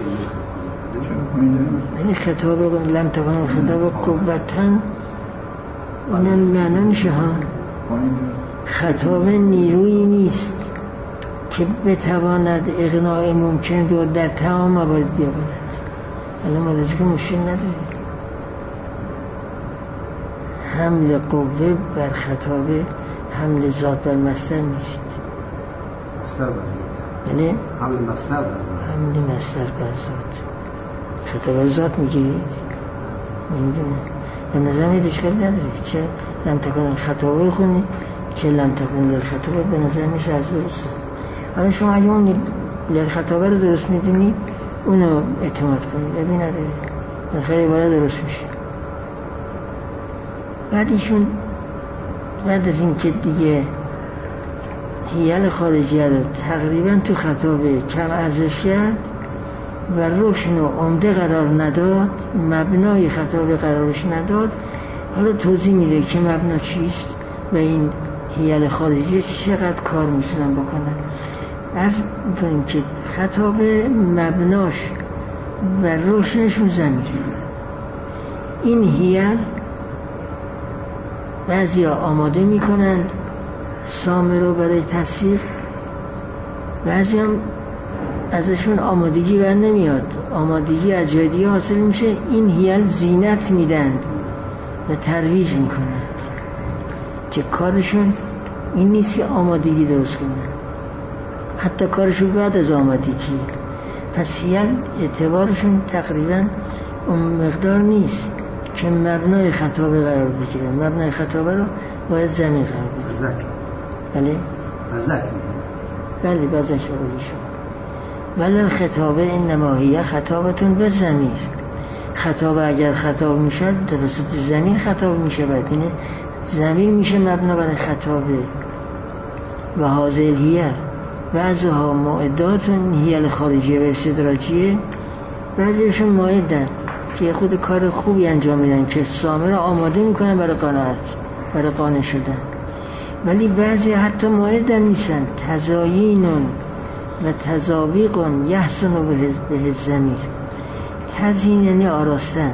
این خطابه لم تکن الخطابه قوتا اونم معنا میشه ها. خطابه نیرویی نیست که بتواند اغناء ممکن رو در تمام موارد بیاورد. الان ملاحظه که مشکل نداره. حمل قوه بر خطابه حمل ذات بر مصدر نیست. مصدر بر ذات. بله؟ حمل مصدر بر ذات. حمل مصدر بر ذات. خطابه ذات میگیرید؟ نمیدونم. به نظر میاد اشکال نداره. چه لم تکن خطابه خونید، چه لم تکن للخطابه، به نظر میشه از درسته. حالا شما اگه اون هیل خطابه رو درست میدونی اونو اعتماد کنید. ببین خیلی بالا درست میشه. بعد ایشون بعد از این که دیگه هیل خارجیه رو تقریبا تو خطابه کم ارزش کرد و روشن و عمده قرار نداد، مبنای خطابه قرارش نداد، حالا توضیح میده که مبنا چیست و این هیل خارجی چقدر کار میتونن بکنن. عرض میکنیم که خطابه مبناش و روشنشون زمیر. این هیل بعضی ها آماده میکنند سامه رو برای تصدیق، بعضی هم ازشون آمادگی بر نمیاد، آمادگی از جای دیگه حاصل میشه. این هیل زینت میدند و ترویج میکنند که کارشون این نیست که آمادگی درست کنند، حتی کارشون بعد از آمادگی. پس هیل اعتبارشون تقریبا اون مقدار نیست که مبنای خطابه قرار بگیره. مبنای خطابه رو باید زمین قرار بگیره. بله؟ بزک. بله بزک بگولی شما. ولی الخطابه انما هی خطابتون به زمیر. خطابه اگر خطاب میشه توسط زمین خطاب میشه، بعد اینه زمین میشه مبنا برای خطابه. و حاضر هیل بعضها معداتون هیل خارجیه و استدراجیه، بعضیشون معدن که خود کار خوبی انجام میدن که سامه را آماده میکنن برای قناعت، برای قانع شدن. ولی بعضی حتی معدن نیستن، تزایینون و تزابیقون یحسن به زمیر. تزیین یعنی آراستن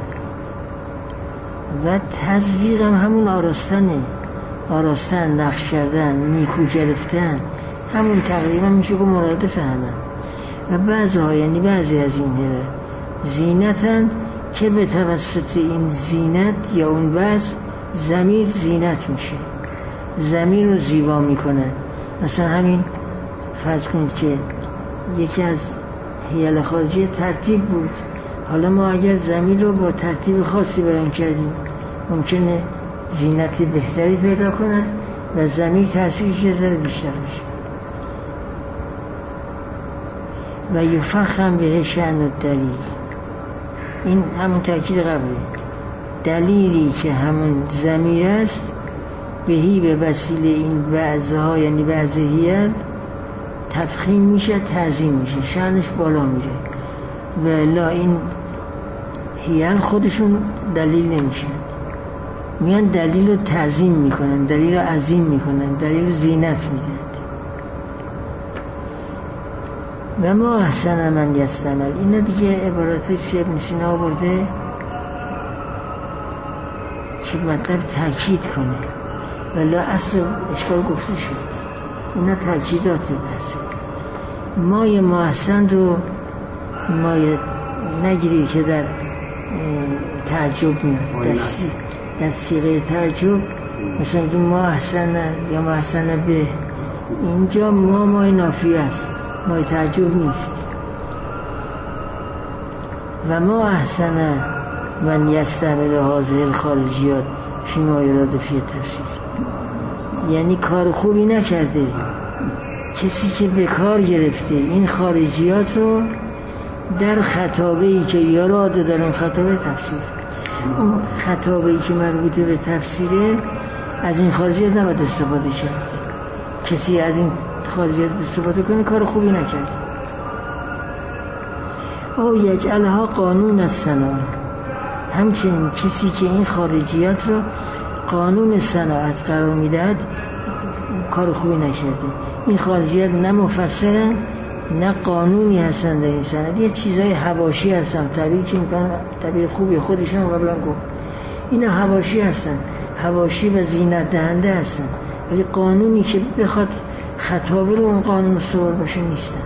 و تزبیق هم همون آراستنه، آراستن، نقش کردن، نیکو گرفتن، همون تقریبا میشه که مرادف همه. و بعضها یعنی بعضی از این زینتند که به توسط این زینت یا اون بعض ضمیر زینت میشه، ضمیر رو زیبا میکنه. مثلا همین فرض کنید که یکی از هیل خارجی ترتیب بود، حالا ما اگر ضمیر رو با ترتیب خاصی بیان کردیم ممکنه زینت بهتری پیدا کند و ضمیر تأثیرش یه ذره بیشتر بشه. و یفخم به شأن الدلیل، این همون تأکید قبله، دلیلی که همون ضمیر است بهی به وسیله این بعضها یعنی بعض هیل تفخیم میشه، تعظیم میشه، شأنش بالا میره. و الا این هیل خودشون دلیل نمیشن، میان دلیل رو تعظیم میکنن، دلیل رو عظیم میکنن، دلیل رو زینت میدن. و ما احسن من یستعمل، اینا دیگه عباراتش که ابن سینا آورده که مطلب تأکید کنه، ولی اصل اشکال گفته شد. اینا تأکیدات بحثه. مای محسن رو مای نگیری که در تعجب میاد، در صیغه تعجب، مثلا ما احسن یا ما احسن به، اینجا مای نافی است، مای تعجب نیست. و ما احسن من یستعمل هذه الخارجیات فی ما یراد فی تفسیر، یعنی کار خوبی نکرده کسی که به کار گرفته این خارجیات رو در خطابه‌ای که یراده در اون خطابه تفسیر. اون خطابه‌ای که مربوطه به تفسیره از این خارجیات نباید استفاده کرد. کسی از این خارجیات استفاده کنه کار خوبی نکرد. او یجعلها قانون الصناعه، همچنین کسی که این خارجیات رو قانون صناعت قرار میدهد کار خوبی نکرده. این خارجیات نه مفسرن نه قانونی هستن در این صنعت، یه چیزای حواشی هستن. تعبیر که میکنن تعبیر خوبی خودشون قبلا گفت، اینا حواشی هستن، حواشی و زینت دهنده هستن، ولی قانونی که بخواد خطابه رو اون قانون سوار باشه نیستند.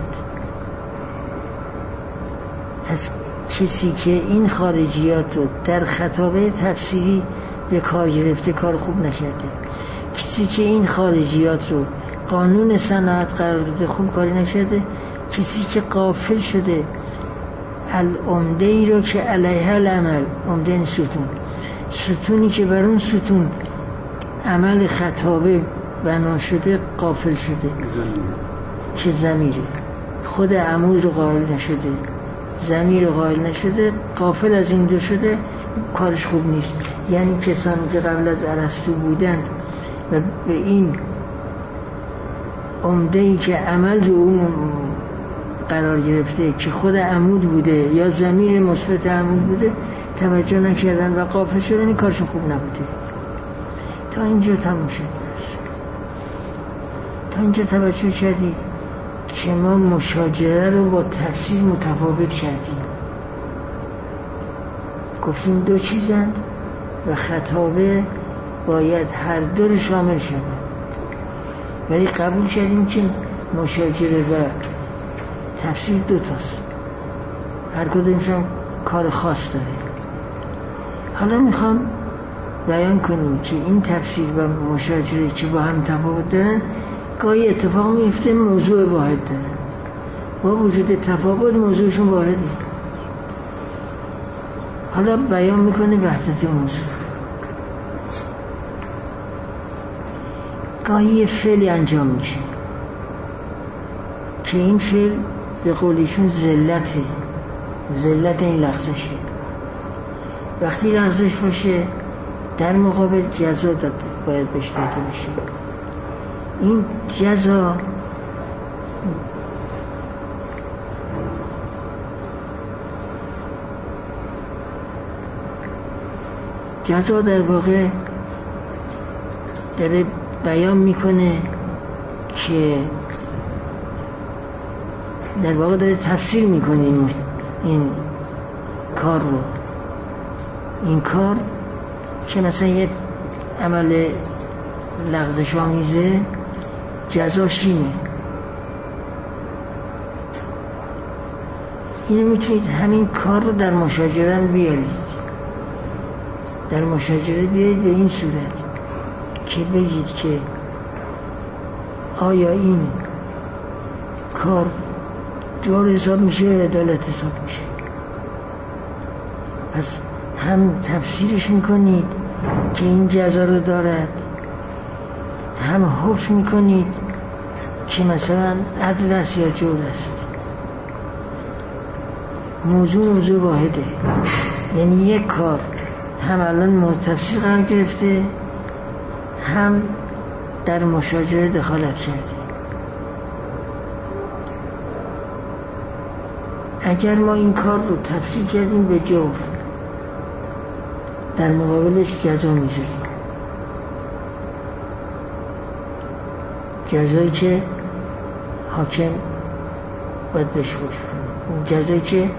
پس کسی که این خارجیات رو در خطابه تفسیری به کار گرفته کار خوب نکرده. کسی که این خارجیات رو قانون صنعت قرار داده خوب کاری نشده. کسی که غافل شده العمده ای رو که علیه العمل، عمده این ستونی که بر اون ستون عمل خطابه بنا شده غافل شده که ضمیره، خود عمود رو قائل نشده، ضمیر رو قائل نشده، غافل از این دو شده، کارش خوب نیست. یعنی کسانی که قبل از ارسطو بودند و به این عمده‌ای که عمل رو اون قرار گرفته که خود عمود بوده یا ضمیر مثبت عمود بوده توجه نکردن و غافل شدن، این کارشون خوب نبوده. تا اینجا تموم شد. تا اینجا توجه کردید که ما مشاجره رو با تفسیر متفاوت کردیم. گفتیم دو چیزند و خطابه باید هر دو رو شامل شود، ولی قبول کردیم که مشاجره و تفسیر دو تاست، هر کدومشون کار خاص داره. حالا میخوام بیان کنیم که این تفسیر و مشاجره که با هم تفاوت دارن گاهی اتفاق میفته موضوع واحد دارن، با وجود تفاوت موضوعشون واحده. حالا بیان میکنه وحدت موضوع. گاهی یه فعلی انجام میشه که این فعل به قولیشون ذلته، ذلت این لغزشه. وقتی لغزش باشه در مقابل جزا باید بهش داده بشه. این جزا در واقع داره بیان میکنه که در واقع داره تفسیر میکنه این کار رو. این کار که مثلا یه عمل لغزش آمیزه جزاش اینه. اینو میتونید همین کار رو در مشاجره هم بیارید. در مشاجره بیارید به این صورت که بگید که آیا این کار جور حساب میشه یا عدالت حساب میشه. پس هم تفسیرش میکنید که این جزا رو دارد، هم حکم میکنید که مثلا عدل است یا جور است. موضوع واحده، یعنی یک کار هم الان تفسیر قرار گرفته، هم در مشاجره دخالت کرده. اگر ما این کار رو تفسیر کردیم به جور، در مقابلش جزا میذاریم، جزایی که حاکم باید بهش خوش کنه، جزایی که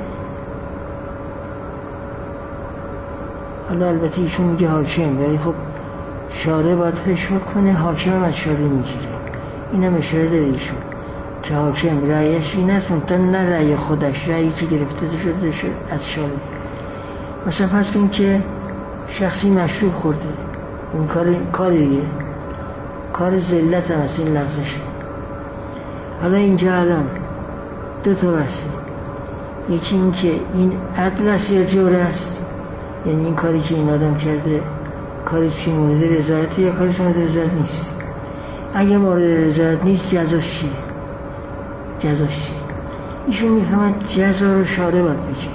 حالا البته ایشون میگه حاکم، ولی خب شارع باید فشار کنه، حاکم هم از شارع میگیره. این هم اشاره داره ایشون که حاکم رأیش این است، منتها نه رأی خودش، رأیی که گرفته شده از شارع. مثلا پس کنیم که شخصی مشروب خورده، این کاریه، کار ذلت هم است، این لغزشه. حالا اینجا الان دو تا بحثه، یکی این که این عدل است یا جور است، یعنی این کاری که این آدم کرده کاری که مورد رضایته یا کاری که مورد رضایت نیست. اگه مورد رضایت نیست جزاش چیه؟ ایشون میفهمد جزا رو شارع باید بگیره،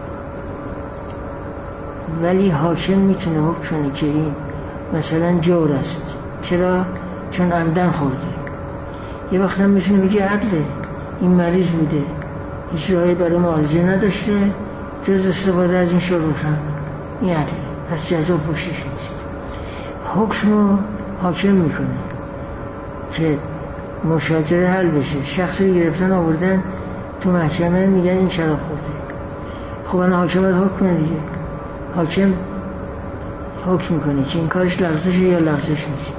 ولی حاکم میتونه حکم کنه که این مثلا جور است. چرا؟ چون عمدن خورده. یه وقت هم میتونه بگه عدله، این مریض بوده، هیچ راهی برای معالجه نداشته جز استفاده از این شرب خمر، این عدله، پس جزا پشتش نیست. حکم رو حاکم میکنه که مشاجره حل بشه. شخصی گرفتن آوردن تو محکمه، میگن این شراب خورده. خب الان حاکم باید حکم کنه دیگه. حاکم حکم میکنه که این کارش لغزشه یا لغزش نیست،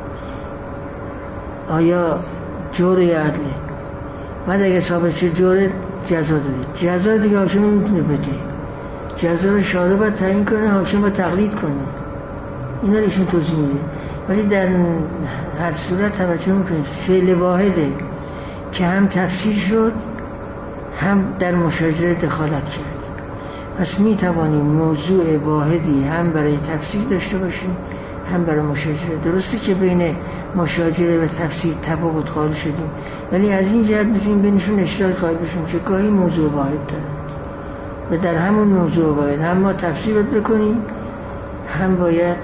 آیا جور یا عدله. بعد اگه ثابت شد جور، جزا داره. جزا دیگه حاکم میتونه بده، جزا رو شارع باید تعیین کنه، حاکم باید تقلید کنه. اینا رو ایشون توضیح میده. ولی در هر صورت توجه میکنید فعل واحده که هم تفسیر شد هم در مشاجره دخالت کرد. پس میتوانیم موضوع واحدی هم برای تفسیر داشته باشیم هم برای مشاجره. درسته که بین مشاجره و تفسیر تفاوت قائل شدیم، ولی از این جهت میتونیم بینشون اشتراک قائل بشیم که گاهی موضوع واحد داره و در همون موضوع واحد هم ما تفسیر باید بکنیم، هم باید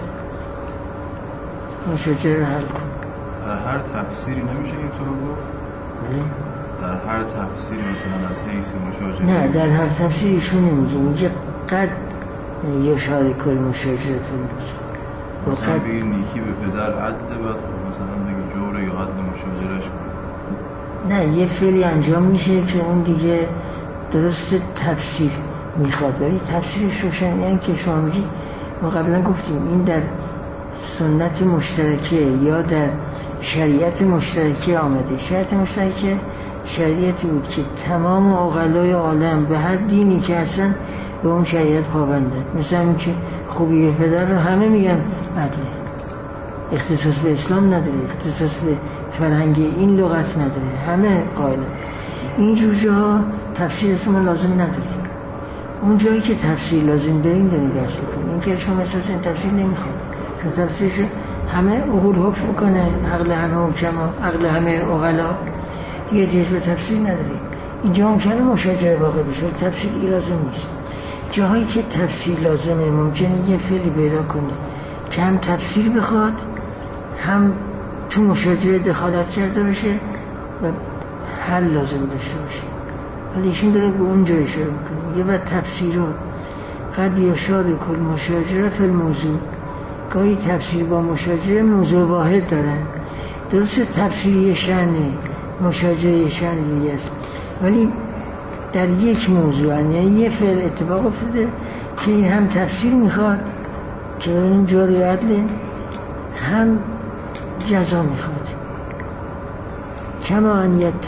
مشاجره رو حل کنیم. در هر تفسیری نمیشه اینطور گفت؟ بله؟ در هر تفسیری مثلا از حیث مشاجره؟ نه، در هر تفسیری ایشون نمیگیم. اینجا قد یشارک المشاجره الموضوع مثلا بگید نیکی به پدر عدل، بعد مثلا بگید جور یا عدل مشاجرهش کنید. نه، یه فعلی انجام میشه که اون دیگه درست تفسیر میخواد، ولی تفسیرش روشن. یعنی که شما میگید، ما قبلا گفتیم این در سنت مشترکه یا در شریعت مشترکه آمده. شریعت مشترکه شریعتی بود که تمام عقلای عالم به هر دینی که هستن به اون شریعت پابنده. مثل این که خوبی به پدر رو همه میگن عدله، اختصاص به اسلام نداره، اختصاص به فرهنگ این لغت نداره، همه قائلن. اینجور جاها تفسیرتون ما لازم نداریم. اون جایی که تفسیر لازم داریم بحث کنیم. این که شما اساسا تفسیر نمیخواد، چون تفسیرش همه عقول حکم میکنه، عقل همه حکما، عقل همه عقلا، دیگه دیگه به تفسیر نداریم. اینجا ممکنه مشاجره واقع بشه، تفسیر لازم نیست. جاهایی که تفسیر لازمه ممکنه یه فعلی پیدا کنه که هم تفسیر بخواد، هم تو مشاجره دخالت کرده باشه و حل لازم داشته باشه. ولی ایشون داره به اون جای اشاره میکنه. یه بعد تفسیر رو قد یشارک المشاجره فی الموضوع، گاهی تفسیر با مشاجره موضوع واحد دارن. درسته تفسیر یه شأنه، مشاجره یه شأن دیگه است، ولی در یک موضوع، یعنی یه فعل اتفاق افتاده که این هم تفسیر میخواد که این جاری عدله، هم جزا میخواد. کما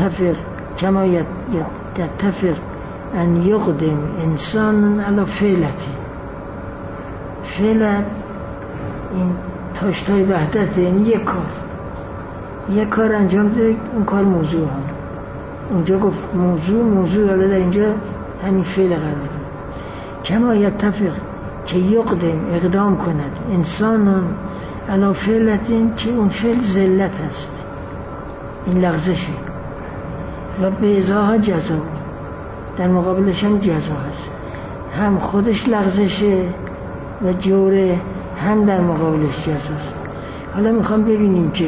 یتفق ان یقدم انسان علی فعلتی. فعل این تاشتای وحدت، یعنی یک کار انجام ده، اون کار موضوع هم. اونجا گفت موضوع حالا در اینجا همین فعل قرار داد. کما یتفق که یقدم اقدام کند انسان علی فعلتین، که اون فعل ذلت است، این لغزشه، و به ازاها جزا، در مقابلش هم جزا هست. هم خودش لغزشه و جوره، هم در مقابلش جزاست. حالا میخوام ببینیم که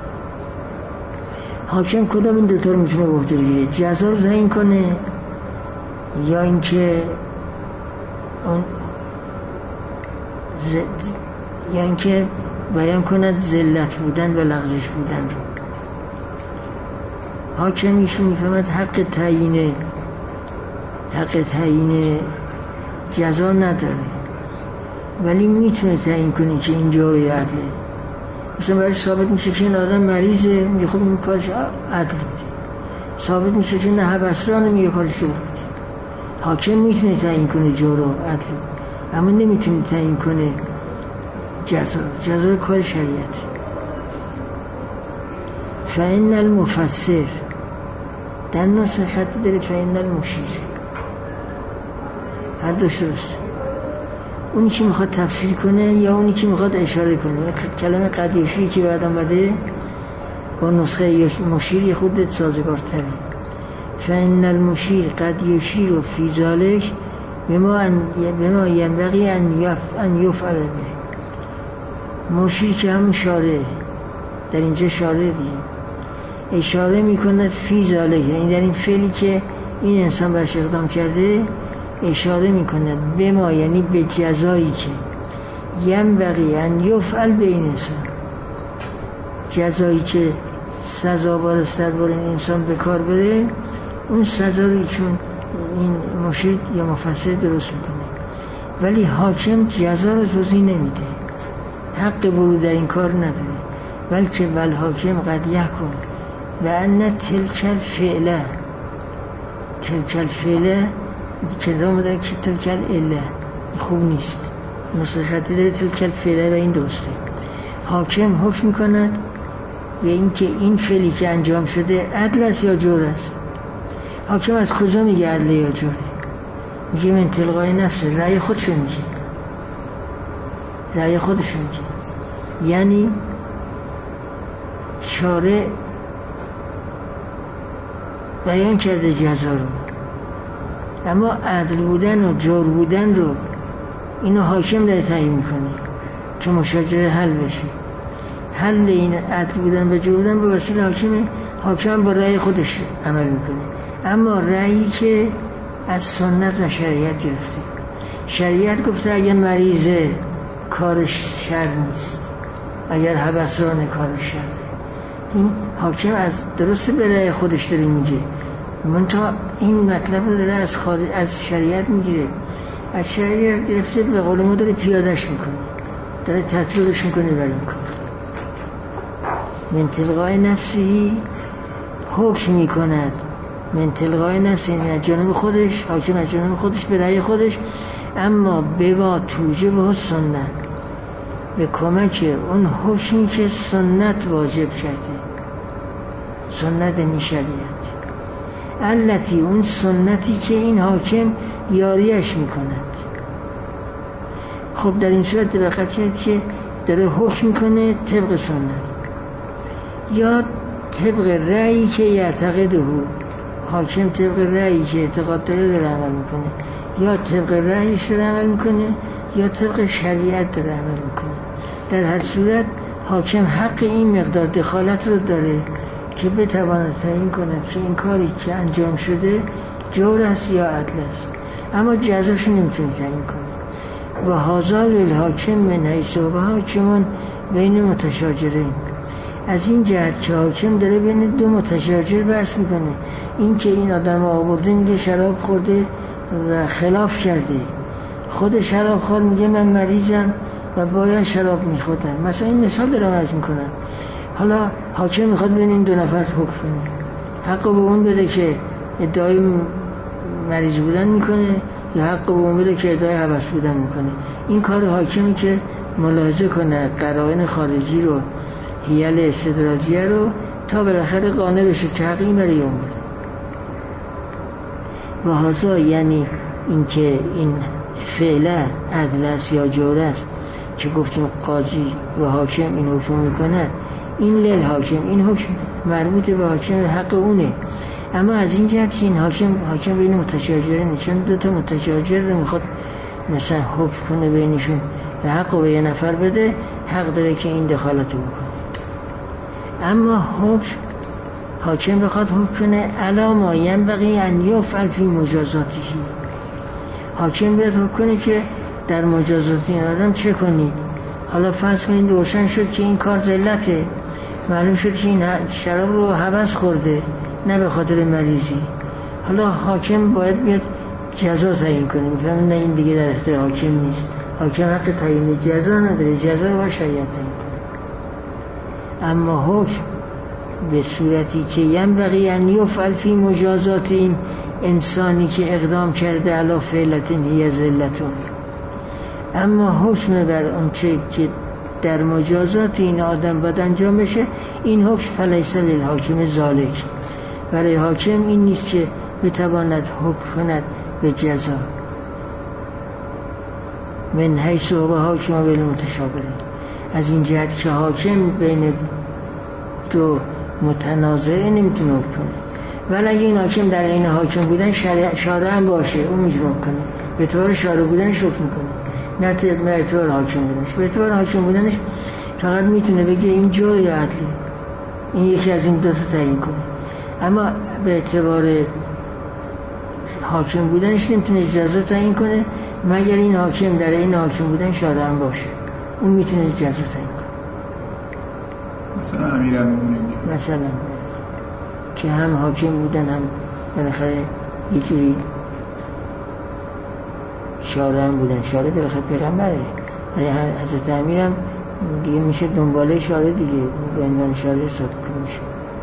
حاکم کدام این دوتا رو میتونه به عهده بگیره، جزا رو تعیین کنه یا اینکه بیان کند ذلت بودن و لغزش بودن رو. حاکم ایشون میفهمد حق تعیین جزا نداره، ولی میتونه تعیین کنه که این جای عدله. مثلا برای ثابت میشه که این آدم مریضه، میگه خب این کارش عدل بوده. ثابت میشه که نه بسرانه، میگه کارش جور بوده. حاکم میتونه تعیین کنه جور و عدل، اما نمیتونه تعیین کنه جزا کار شریعت. فإن المفسر در نسخه خطی داره فإن المشیر، هر دوش درست. اونی که میخواد تفسیر کنه یا اونی که میخواد اشاره کنه. کلمه قد یشیری که بعد آمده با نسخه مشیر یه خود سازگار تره. فإن المشیر قد یشیر و فی ذالک بما ینبغی ان یفعل به. مشیر که هم شاره، در اینجا شاره دیگه، اشاره میکنه فی ذالک، یعنی در این فعلی که این انسان برش اقدام کرده اشاره میکنه به ما، یعنی به جزایی که ینبغی ان یفعل به این انسان، جزایی که سزاوار است درباره این انسان به کار بره، اون سزا رو چون این مشیر یا مفسر درست میکنه، ولی حاکم جزا رو توضیح نمیده، حق ورود در این کار نداره. بلکه والحاکم قد یحکم بأن تلک الفعله کلام داره که تلک العله، خوب نیست، نصیحتی داره تلک الفعله و این درسته. حاکم حکم میکند به این که این فعلی که انجام شده عدل است یا جور است. حاکم از کجا میگه عدل یا جوره؟ میگه من تلقای نفسه، رأی خودشو میگه، یعنی شارع بیان کرده جزا رو، اما عدل بودن و جور بودن رو اینو حاکم داره تعیین میکنه که مشاجره حل بشه. حل این عدل بودن و جور بودن به وسیله حاکمه. حاکم با رأی خودش عمل میکنه، اما رأیی که از سنت و شریعت گرفته. شریعت گفته اگر مریضه کارش شر نیست، اگر هوسرانه کارش شره. این حاکم از درسته به رأی خودش داره میگه، منتها این مطلب رو داره از شریعت میگیره، از شریعت گرفته به قول ما داره پیادهش میکنه، داره تطبیقش میکنه برای این کار. من تلقای نفسی حکم میکند، من تلقای نفسی یعنی از جانب خودش، حاکم از جانب خودش به رأی خودش، اما بوا توجب و سنت، به کمک اون حکمی که سنت واجب کرده، سنت این شریعت التی، اون سنتی که این حاکم یاریش میکند. خب در این صورت دقت کرد که داره حکم میکنه طبق سنت یا طبق رأیی که یعتقده حاکم، طبق رأیی که اعتقاد داره عمل میکنه، یا طبق رأیش داره عمل میکنه یا طبق شریعت داره عمل میکنه. در هر صورت حاکم حق این مقدار دخالت رو داره که بتواند تعیین کند که این کاری که انجام شده جور است یا عدل است، اما جزاش نمیتونه تعیین کنه. و هذا للحاکم من حیث هو حاکم بین متشاجرین، از این جهت که حاکم داره بین دو متشاجر بحث میکنه. این که این آدم آورده میگه شراب خورده و خلاف کرده، خود شراب خور میگه من مریضم و باید شراب میخوردم. مثلا این مثال دارم عرض میکنم. حالا حاکم میخواد بین این دو نفر حکم کنه، حق به اون بده که ادعای مریض بودن میکنه یا حق به اون بده که ادعای هوس بودن میکنه. این کار حاکمی که ملاحظه کنه قرائن خارجی رو، حیل استدراجیه رو، تا بالاخره قانع بشه که حق این برای اون بده. و هذا یعنی این که این فعلا عدل است یا جور است که گفتیم قاضی و حاکم این حکم میکنه، این لیل حاکم، این حکم مربوط به حاکم، حق اونه. اما از این جهت این حاکم بین متشاجرین، چون دو تا متشاجر رو میخواد مثلا حکم کنه بینشون و حق به یه نفر بده، حق داره که این دخالت رو بکنه. اما حاکم بخواد حکم کنه علا ما ینبغی ان یفعل فی مجازاته، حاکم باید حکم کنه که در مجازات این آدم چه کنید. حالا فرض کنید روشن شد که این کار ذلته، معلوم شد که این شراب رو هوس خورده نه به خاطر مریضی. حالا حاکم باید بیاد جزا تعیین کنه. میفهمید نه این دیگه در اختیار حاکم نیست، حاکم حق تعیین جزا نداره، جزا رو با شریعت تعیین کنه. اما حکم به صورتی که ینبغی ان یفعل فی مجازات این انسانی که اقدام کرده علی فعلت هی ذلتون، اما حکم بر اون چه که در مجازات این آدم باید انجام بشه، این حکم فلیس للحاکم ذالک، برای حاکم این نیست که بتواند حکم کند به جزا. من حیث هو حاکم بین متشابهین، از این جهت که حاکم بین دو متنازعه نمیتونه حکم کنه. ولی اگه این حاکم در این حاکم بودن شارع هم باشه، اون میتونه حکم کنه، به طور شارع بودنش حکم کنه، نه به طور حاکم بودنش. به طور حاکم بودنش فقط میتونه بگه این جور یا عدلی، این یکی از این دو تا تعیین کنه، اما به اعتبار حاکم بودنش نمیتونه اجازه تعیین کنه مگر این حاکم در این حاکم بودن شارع هم باشه، اون میتونه اجازه تعیین کنه. مثلا امیرالمومنین مثلا که هم حاکم بودن هم بالاخره یه جوری شارع هم بودن، شارع بالاخره پیغمبره، حضرت امیر هم دیگه میشه دنباله شارع دیگه، به عنوان شارع حساب میشه.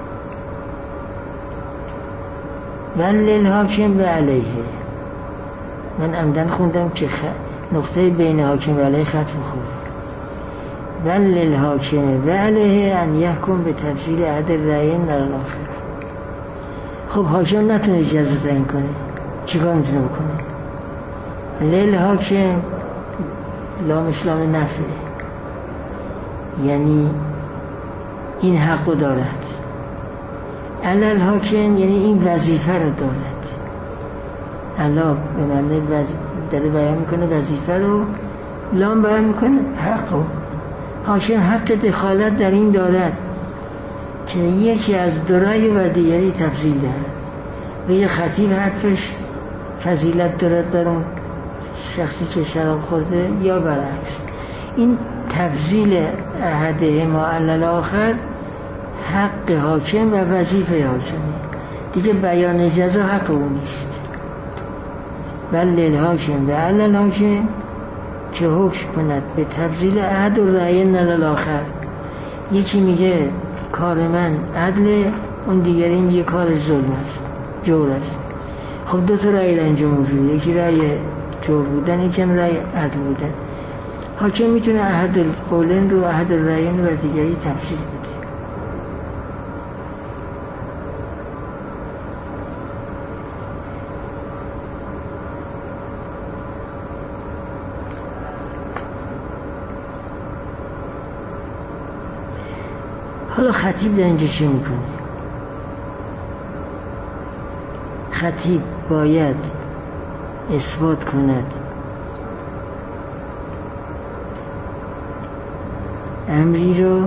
ولی حاکم به علیه، من عمدن خوندم که نقطه بین حاکم و علیه خط بخورد. ولی الحاکم و علیه ان یحکم به تفصیل عدل رأیین در الاخر. خب حاکم نتونه اجازه تعیین کنه، چیکار میتونه بکنه؟ لیل حاکم لامش لام نفعه، یعنی این حق دارد، علل حاکم یعنی این وظیفه رو دارد. الله به معنی داره بیان میکنه وظیفه رو، لام بیان میکنه حق رو. حاکم حق دخالت در این دارد که یکی از دو رأی و دیگری تفضیل دارد و یه خطیب حرفش فضیلت دارد بر اون شخصی که شراب خورده یا برعکس. این تفضیل احدهما علی الاخر حق حاکم و وظیفه حاکمه دیگه، بیان جزا حق اون نیست. بل للحاکم و علی الحاکم که حکم کند به تفضیل احد و رأیین علی الاخر. یکی میگه کار من عدل، اون دیگری میگه کار ظلم است، جور است. خب دو تا رأی انجام موجود، یکی رأی جور بودن، یکی رأی عدل بودن. حاکم میتونه احد القولین رو احد الرأیین رو دیگری تفصیل بده. حالا خطیب در اینجا چه میکنه؟ خطیب باید اثبات کند امری رو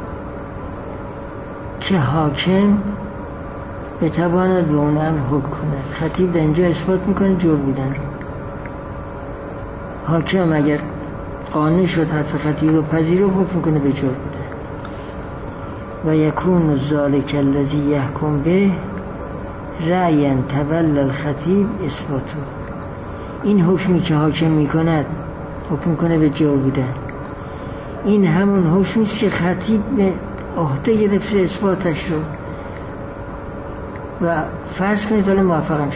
که حاکم بتواند به اون امر حکم کند. خطیب در اینجا اثبات میکنه جور بودن رو. حاکم اگر قانع شد حرف خطیب رو پذیرفت، حکم میکنه به جور بودن. و یکون ذالک الذی یحکم به رأیا تولی الخطیب اثباتو. این حکمی که حاکم میکند، حکم میکنه به جور بودن، این همون حکمی است که خطیب به عهده گرفته اثباتش رو. و فرض کنید حالا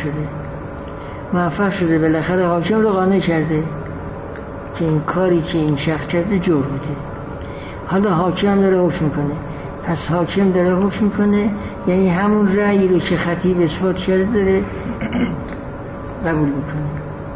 موفق شده بالاخره حاکم رو قانع کرده که این کاری که این شخص کرده جور بوده. حالا حاکم داره حکم میکنه، پس حاکم داره حکم میکنه یعنی همون رأیی رو که خطیب اثبات کرده داره قبول میکنه.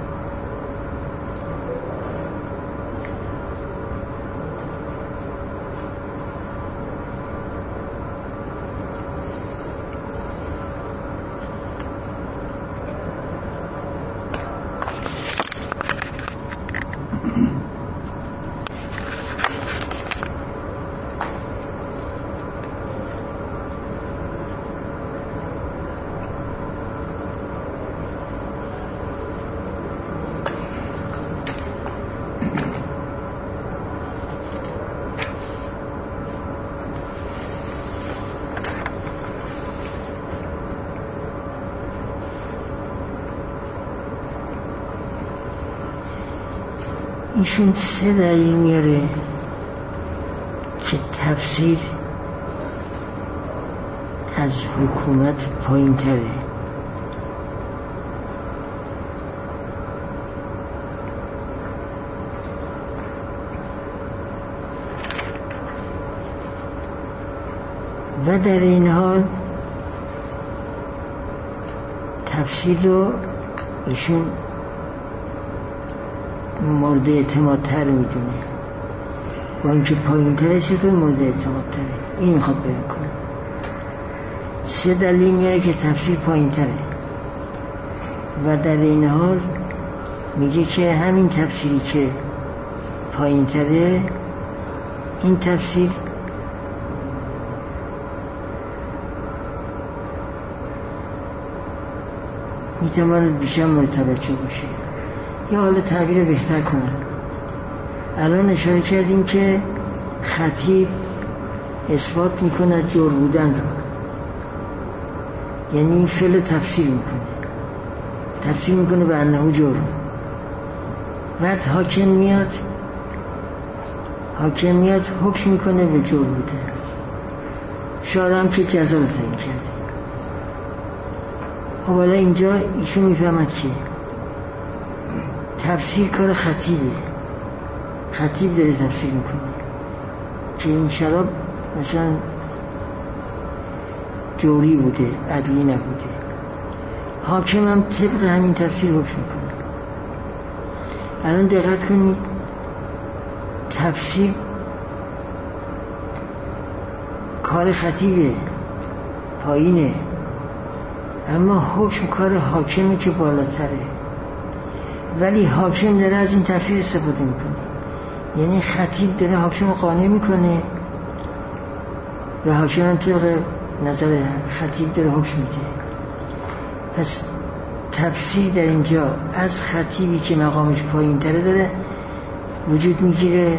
ایشون 3 دلیل میاره که تفسیر از حکومت پایین تره. و در این حال تفسیر رو ایشون مورد اعتماد تر میدونه، با اینکه پایین تره چطور مورد اعتماد تره. این میخواد بیان کنه. 3 دلیل میاره که تفسیر پایین تره و در این حال میگه که همین تفسیری که پایین تره، این تفسیر میتواند بیشتر مرتبط باشه. یا حالا تعبیر بهتر کنم، الان اشاره کردیم که خطیب اثبات میکنه جور بودن رو، یعنی این فعل تفسیر میکنه به انه جور. بعد حاکم میاد حکم میکنه به جور بودن، شارم که جزا رو تعیین کرده. خب حالا اینجا ایشون میفهمد که تفسیر کار خطیبه، خطیب داره تفسیر میکنه که این شراب مثلا جوری بوده، عدلی نبوده. حاکم هم طبق همین تفسیر حکم میکنه. الان دقت کنید، تفسیر کار خطیبه پایینه، اما حکم کار حاکمه که بالاتره. ولی حاکم داره از این تفسیر استفاده میکنه، یعنی خطیب داره حاکم قانع میکنه و حاکم هم طبق نظر خطیب داره حکم میده. پس تفسیر در اینجا از خطیبی که مقامش پایین تره داره وجود میگیره،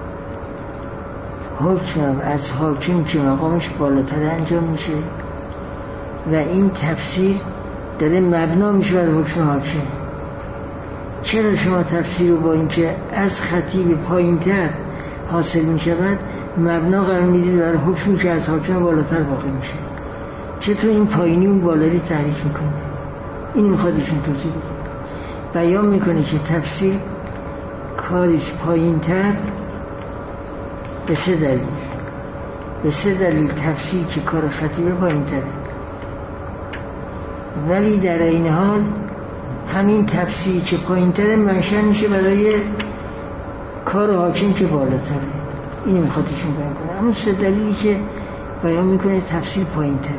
حکم از حاکم که مقامش بالاتره انجام میشه و این تفسیر داره مبنا میشه بر حکم حاکم. چرا شما تفسیر رو با اینکه از خطیب پایین تر حاصل میشود مبنا قرار میدید برای حکمی که از حاکم بالاتر واقع میشه؟ چطور این پایینی اون بالایی تحریک میکنه؟ این میخواد ایشون توضیح بده. بیان میکنه که تفسیر کاریش پایین تر به سه دلیل تفسیر که کار خطیبه پایین تره، ولی در این حال همین تفسیر که پایین تره منشأ میشه برای کار حاکم که بالاتره. اینی میخواد ایشون بیان کنه. اما سه دلیلی که بیان میکنه تفسیر پایین تره.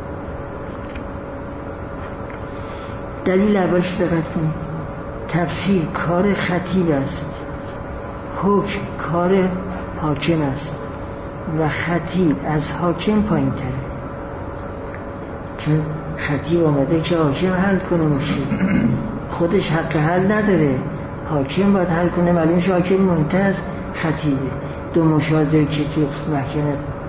دلیل اولش دقت کنید، تفسیر کار خطیب است، حکم کار حاکم است و خطیب از حاکم پایین تره. چون خطیب آمده که حاکم حل کنه مشکل، خودش حق حل نداره، حاکم باید حل کنه. معلومه حاکم مهمتر از خطیبه. دو مشاهده که توی محکمه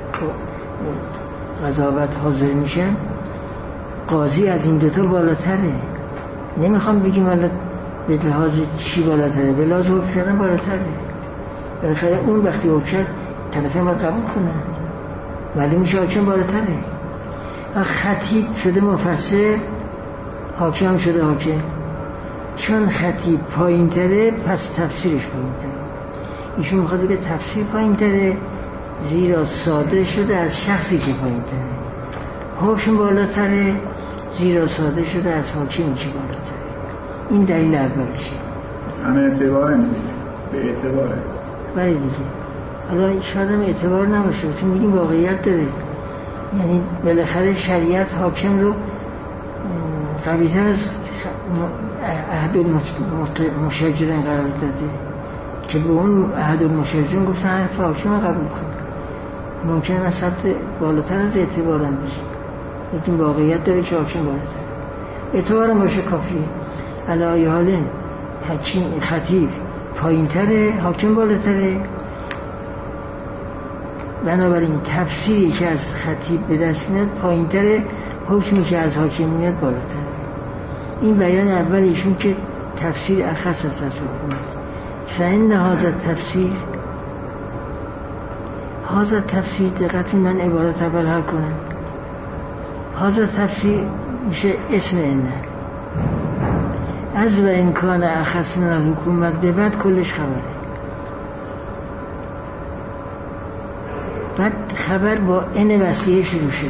قضاوت حاضر میشن، قاضی از این دوتا بالاتره. نمیخوام بگیم حالا به لحاظ چی بالاتره، به لحاظ حکم کردن بالاتره. بالاخره اون وقتی حکم کرد طرفین باید قبول کنه، معلوم میشه حاکم بالاتره. خطیب شده مفسر، حاکم هم شده حاکم. چون خطیب پایین تره پس تفسیرش پایین تره. ایشون میخواد بگه تفسیر پایین تره زیرا صادر شده از شخصی که پایین تره، حکم بالاتره زیرا صادر شده از حاکمی که بالاتره. این دلیل اولشه. همه اعتباره میده، به اعتباره. بله دیگه. حالا شاید هم اعتبار نباشه چون میگیم واقعیت داره، یعنی بالاخره شریعت حاکم رو قوی‌تر از عهد المشجرین قرار داده که به اون عهد المشجرین گفتن حرف حاکم رو قبول کن. ممکن است حتی بالاتر از اعتبار هم بشه، لیکن واقعیت داره که حاکم بالاتر. اعتبار هم باشه کافیه. علی حال خطیب پایین تره، حاکم بالاتره. بنابراین تفسیری که از خطیب به دست میاد پایین تره، حکمی که از حاکم میاد بالاتره. این بیان اول ایشون که تفسیر اخص است از حکومت. فإن هذا تفسیر دقیقاً من عبارت اول حل کنم. هذا تفسیر میشه اسم اینه از و امکان اخص من الحکومت به بعد کلش خبره. بعد خبر با این وصلیه شروع شده.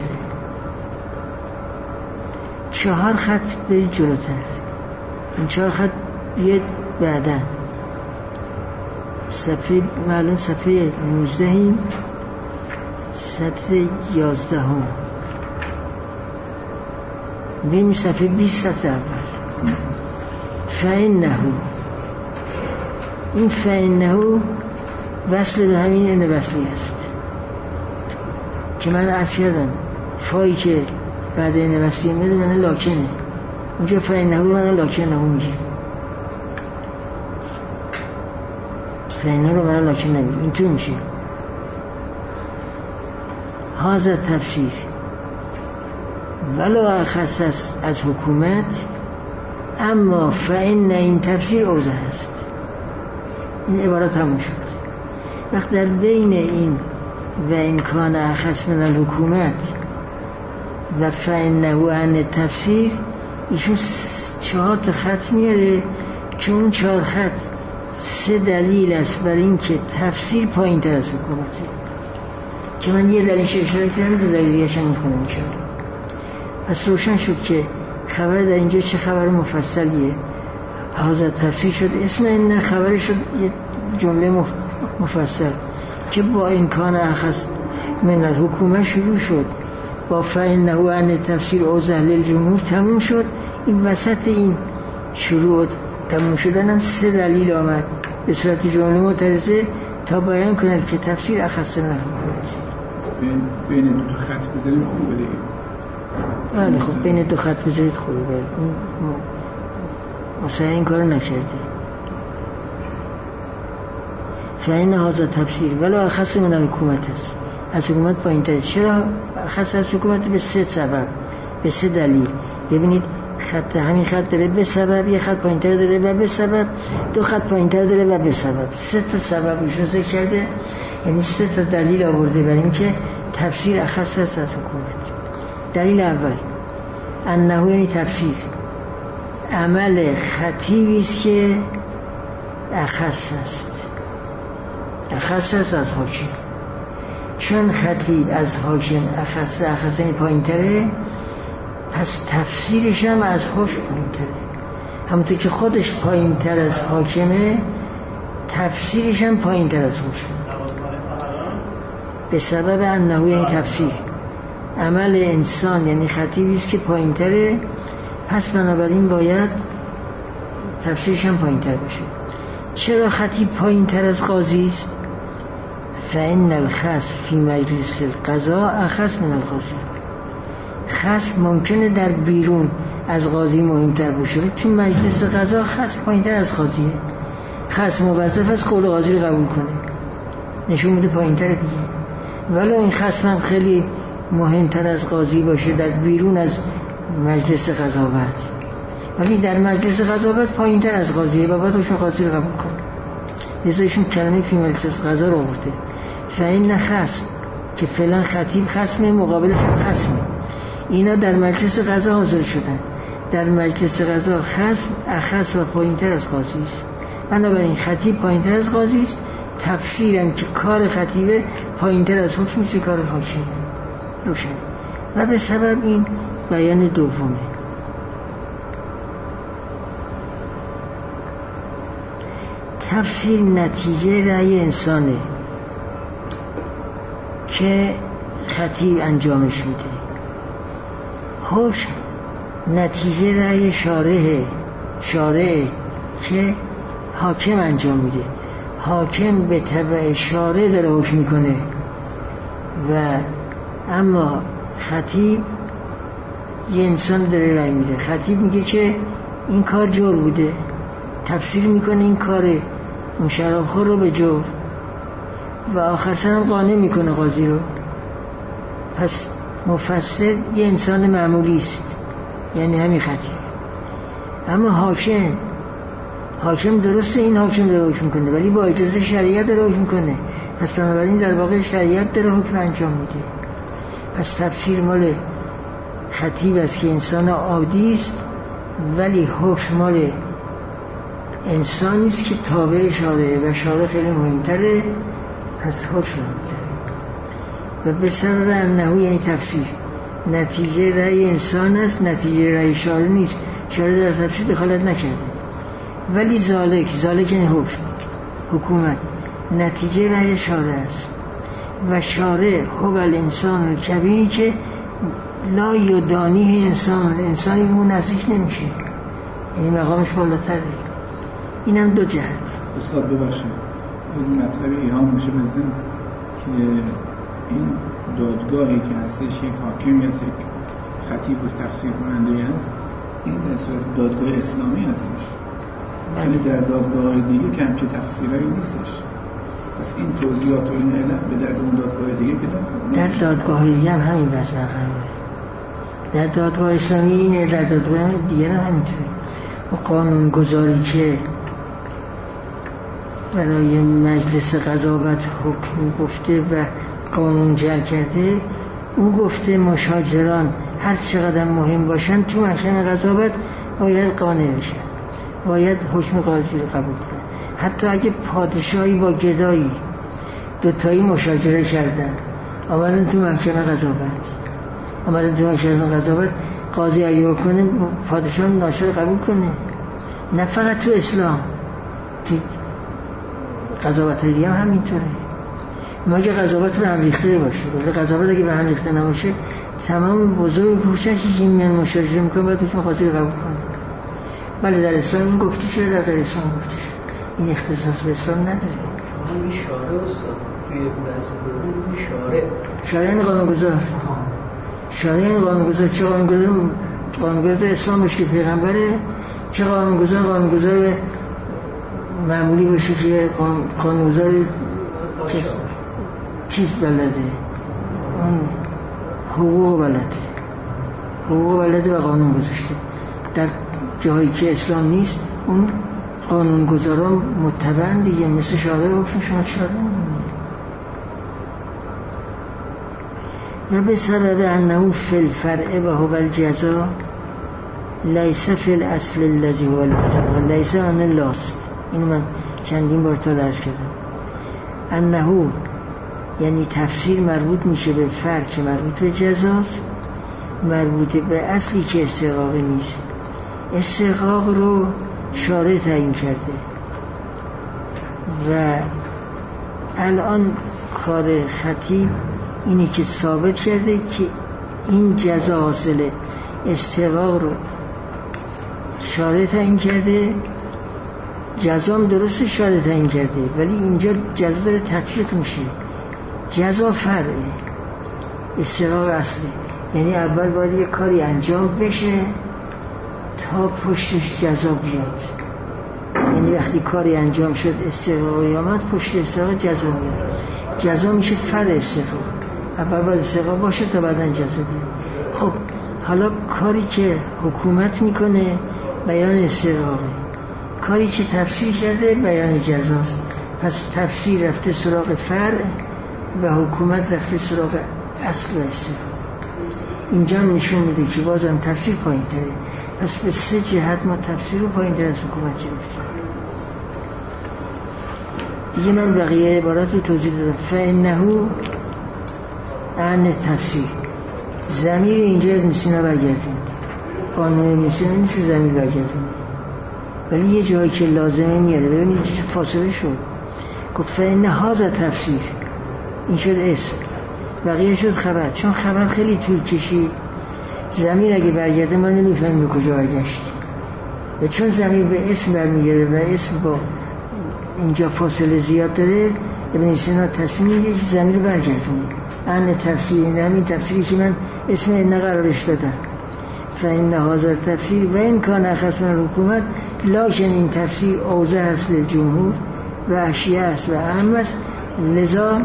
4 خط برید جلوتر. این 4 خط بیاد بعدن. صفحه معلوم صفحه 19 سطر 11 بیم صفحه 20 سطر اول. فإنه این فإنه وصل به همین این وصلی است که من عرض کردم فایی که بعد این وصلی میده من لاکنه. اونجا فإنه من لاکنه میگه، فإنه رو من لاکن نمیگه. این تو میشه هذا تفسیر ولو اخص از حکومت، اما فإن این تفسیر اوضح است. این عبارت تموم شد. وقت در بین این و این کان اخص من الحکومت و فإنه عن تفسیر ایشون 4 خط میاره که اون 4 خط 3 دلیل است برای این که تفسیر پایین تر از حکومته که من یه دلیلش اشاره کردم، 2 دلیلش هم میخونم انشاءالله. پس روشن شد که خبر در اینجا چه خبر مفصلیه. هذا تفسیر شد اسم این، خبر شد یه جمله مفصل که با امکان اخص من الحکومه شروع شد با فإنه عن تفسیر اوضح للجمهور تموم شد. این وسط این شروع تموم شدن هم 3 دلیل آمد به صورت جمله معترضه تا بیان کند که تفسیر اخص من الحکومه. بین 2 خط بذاریم خوبه دیگه. بله خب بین 2 خط بذارید خوبه. مثلا این کارو نکرده. فإن هذا تفسیر ولی اخص من الحکومت است. از حکومت پایین تره. چرا اخص از حکومت؟ به 3 سبب، به 3 دلیل. ببینید همین خط داره به سبب، یه خط پایین تر داره و به سبب، 2 خط پایین تر داره و به سبب. 3 تا سبب ایشون ذکر کرده، یعنی 3 تا دلیل آورده برای اینکه تفسیر اخص است از حکومت. دلیل اول انه یعنی تفسیر عمل خطیبی است که اخص است، اخص است از حاکم. چون خطیب از حاکم اخص یعنی پایین تره، پس تفسیرش هم از حکم پایین تره. همونطور که خودش پایین تر از حاکمه، تفسیرش هم پایین تر از حکم. به سبب انه یعنی تفسیر عمل انسان یعنی خطیبی است که پایین تره، پس بنابراین باید تفسیرش هم پایین تر باشه. چرا خطیب پایین تر از قاضی است؟ فإن الخصم فی مجلس القضاء اخص من القاضی. خصم ممکنه در بیرون از قاضی مهمتر باشه، تو مجلس قضا خصم پایینتر از قاضیه. خصم موظف از قول قاضی رو قبول کنه، نشون میده پایینتر دیگه. ولی این خصم هم خیلی مهمتر از قاضی باشه در بیرون از مجلس قضاوت، ولی در مجلس قضاوت پایینتر از قاضیه و باید روشون قاضی رو قبول کنه. لذا ایشون کلمه فی مجلس قضا رو آورده. فإن خصم که فعلا خطیب خصم مقابل خصم، اینا در مجلس قضا حاضر شدن. در مجلس قضا خصم اخص و پایینتر از قاضی است، بنابراین خطیب پایینتر از قاضی است. تفسیرم که کار خطیبه پایینتر از حکم است، کار حاکم روشن. و به سبب این بیان دومه. تفسیر نتیجه رأی انسانه که خطیب انجامش میده. حکم نتیجه رأی شارعه که حاکم انجام میده. حاکم به تبع شارع داره حکم میکنه و اما خطیب یه انسان داره رأی میده. خطیب میگه که این کار جور بوده، تفسیر میکنه این کار اون شرابخور رو به جور و آخر سرم قانع میکنه قاضی رو. پس مفسر یه انسان معمولی است، یعنی همین خطیب. اما حاکم درسته این حاکم داره حکم کنه ولی با اجازه شریعت داره حکم کنه، پس بنابراین در واقع شریعت داره حکم انجام میده. پس تفسیر مال خطیب است که انسان عادی است، ولی حکم مال انسانی است که تابع شارعه و شارع خیلی مهمتره، پس حکم مهمتره. و به سبب انه یعنی تفسیر نتیجه رأی انسان است، نتیجه رأی شارع نیست. شارع در تفسیر دخالت نکرده، ولی ذالک یعنی حکومت نتیجه رأی شارع است و شارع هو الانسان کبیری که لا یدانیه انسانی به اون نزدیک نمیشه، یعنی مقامش بالاتره. این هم 2 جهت. استاد ببخشید این مطلب ایهام میشه بزن که این دادگاهی که هستش یک حاکم یا یک خطیب و تفسیر کننده است، این در صورت دادگاه اسلامی هستش، ولی در دادگاه‌های دیگه که همچه تفسیرهایی نیستش. پس این توضیحات و این علت به درد اون دادگاه دیگه که در دادگاه‌های دیگه هم همین بس برقراره. در دادگاه اسلامی اینه، در دادگاه دیگه هم همینطوره. و قانونگذاری که برای مجلس قضاوت حکم گفته و قانون جعل کرده، او گفته مشاجران هر چقدر مهم باشن تو محکمه قضاوت باید قانع بشن، باید حکم قاضی رو قبول کنن. حتی اگه پادشاهی با گدایی 2 تایی مشاجره کردن، آمدن تو محکمه قضاوت، قاضی اگه کنه پادشاه ناشر قبول کنه. نه فقط تو اسلام، تو قضاوت دیگه هم همینطوره. مگه قضاوت به هم ریخته باشه. ولی قضاوت اگه به هم ریخته نباشه تمام بزرگ کوچکی که میان مشاجره میکنن باید بهشون خاطر قبول کنن. ولی در اسلام این گفته شده، در غیر اسلام گفته شده. این اختصاص به اسلام نداره. شما این شارع استاد توی بحث شارع شارع این قانونگذار، شارع این قانونگذار، چه قانونگذار اسلام باشه که پیغمبره، چه قانونگذار معمولی باشه که قانونگذار چیز بلده، اون حقوق بلده و قانون گذاشته. در جایی که اسلام نیست اون قانونگذاران متبعن دیگه، مثل شارع حکم شما شارع و به سبب انه فی الفرع و هو الجزا لیس فی الاصل الذی هو الاستقرار. لیس آن لاست، اینو من چندین بار تا درس کردم. انه یعنی تفسیر مربوط میشه به فرع که مربوط به جزاست، مربوط به اصلی که استحقاق نیست. استحقاق رو شارع تعیین کرده و الان کار خطیب اینی که ثابت کرده که این جزا حاصله استحقاق رو شارع تعیین کرده. جزام درسته شارع تعیین کرده، ولی اینجا جزا داره تطبیق میشه. جزا فرعه، استحقاق اصلی. یعنی اول باید یک کاری انجام بشه تا پشتش جزا بیاد. یعنی وقتی کاری انجام شد استحقاقی آمد، پشت استحقاق جزا میاد. جزا میشه فرع استحقاق. اول باید استحقاق باشه تا بعداً جزا بیاد. خب حالا کاری که حکومت میکنه بیان استحقاقه، کاری که تفسیر کرده بیان جزاست. پس تفسیر رفته سراغ فرع و حکومت رفته سراغ اصل و استحقاق. اینجا نشون میده که بازم تفسیر پایین تره. پس به سه جهت ما تفسیر رو پایین تر از حکومت گرفتیم. دیگه من بقیه عبارت رو توضیح دادم. فانه عن تفسیر، ضمیر اینجا نسینا برگردوند. قانون نسینا نیست ضمیر برگردوند، ولی یه جایی که لازمه میاده. ببینید چه فاصله شد. گفت فانه هذا تفسیر، این شد اسم، بقیه شد خبر. چون خبر خیلی طول کشید، ضمیر اگه برگرده ما نمیفهمیم به کجا برگشت. و چون ضمیر به اسم برمیگرده و اسم با اینجا فاصله زیاد داره، ابن سینا تصمیم میگه که ضمیر برگردونه. ان تفسیر، این همین تفسیری که من اسم این قرارش دادم. فإن هذا تفسیر و این کان اخص من حکومت، لکن این تفسیر اوضح است للجمهور و اشیاء است و اهم است، لذا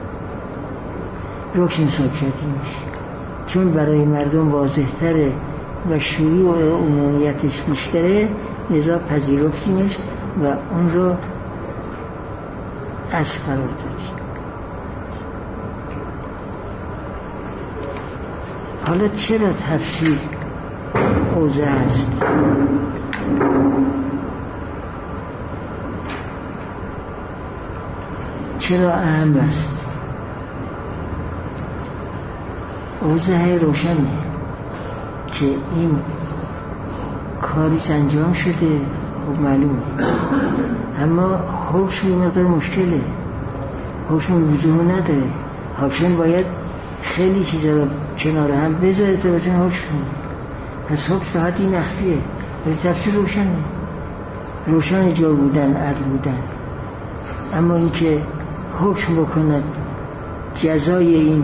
رکن حساب کردیمش. چون برای مردم واضح تره و شیوع و عمومیتش بیشتره، لذا پذیرفتیمش و اون رو اصل قرار دادیم. حالا چرا تفسیر اوضح است؟ چرا اهم است؟ اوضح روشنه که این کاری انجام شده و معلومه، اما حکم یه مقدار مشکله. حکم وجود نداره. حاکم باید خیلی چیزا رو کنار هم بذاره تا بتونه حکم کنه. پس حکم تا حدی مخفیه، ولی تفسیر روشن جا بودن، عدل بودن. اما اینکه حکم بکند جزای این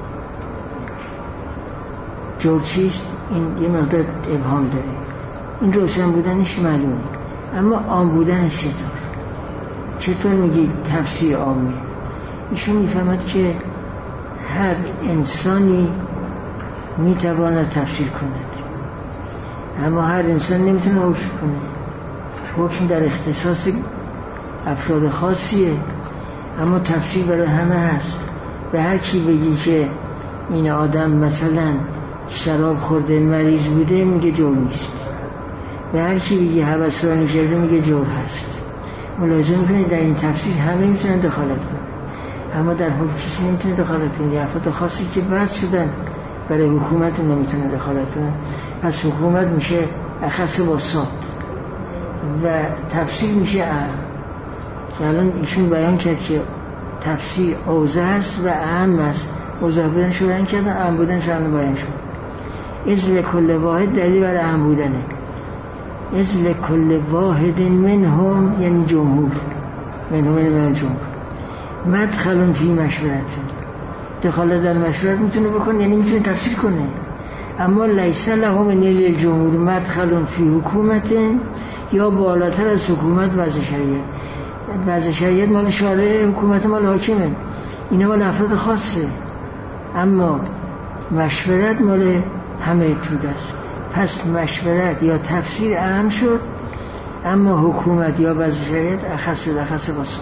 جور چیست، این یه مقدار ابهام داره. این روشن بودنش معلومه، اما عام بودنش چطور میگی تفسیر عامه؟ ایشون میفهمد که هر انسانی میتواند تفسیر کند، اما هر انسان نمیتونه حکم کنه. حکم در اختصاص افراد خاصیه، اما تفسیر برای همه هست. به هر کی بگی که این آدم مثلا شراب خورده مریض بوده، میگه جور نیست. به هر کی بگی هوسرانی کرده، میگه جور هست. ملاحظه میکنید در این تفسیر همه میتونن دخالت کنن، اما در حکم کسی نمیتونه دخالت کنه. افراد خاصی که بعد شدن برای حکومت نمیتونه دخالت کنه. پس حکومت میشه اخص با صاد و تفسیر میشه اهم. که الان ایشون بیان کرد که تفسیر اوضح است و اهم است. اوضح بودنش رو بیان کردن، اهم بودنش رو بیان شد. از لکل واحد دلیل برای اهم بودنه. از لکل واحد منهم یعنی جمهور، منهم یعنی من جمهور. مدخلون فی مشورت، دخالت در مشورت میتونه بکنه، یعنی میتونه تفسیر کنه. اما لیس لهم من الجمهور مدخلون فی حکومت، یا بالاتر از حکومت وضع شریعت. وضع شریعت مال شارع، حکومت مال حاکمه، اینا مال افراد خاصه. اما مشورت مال همه توده است. پس مشورت یا تفسیر اهم شد، اما حکومت یا وضع شریعت اخص شد، اخص واسط.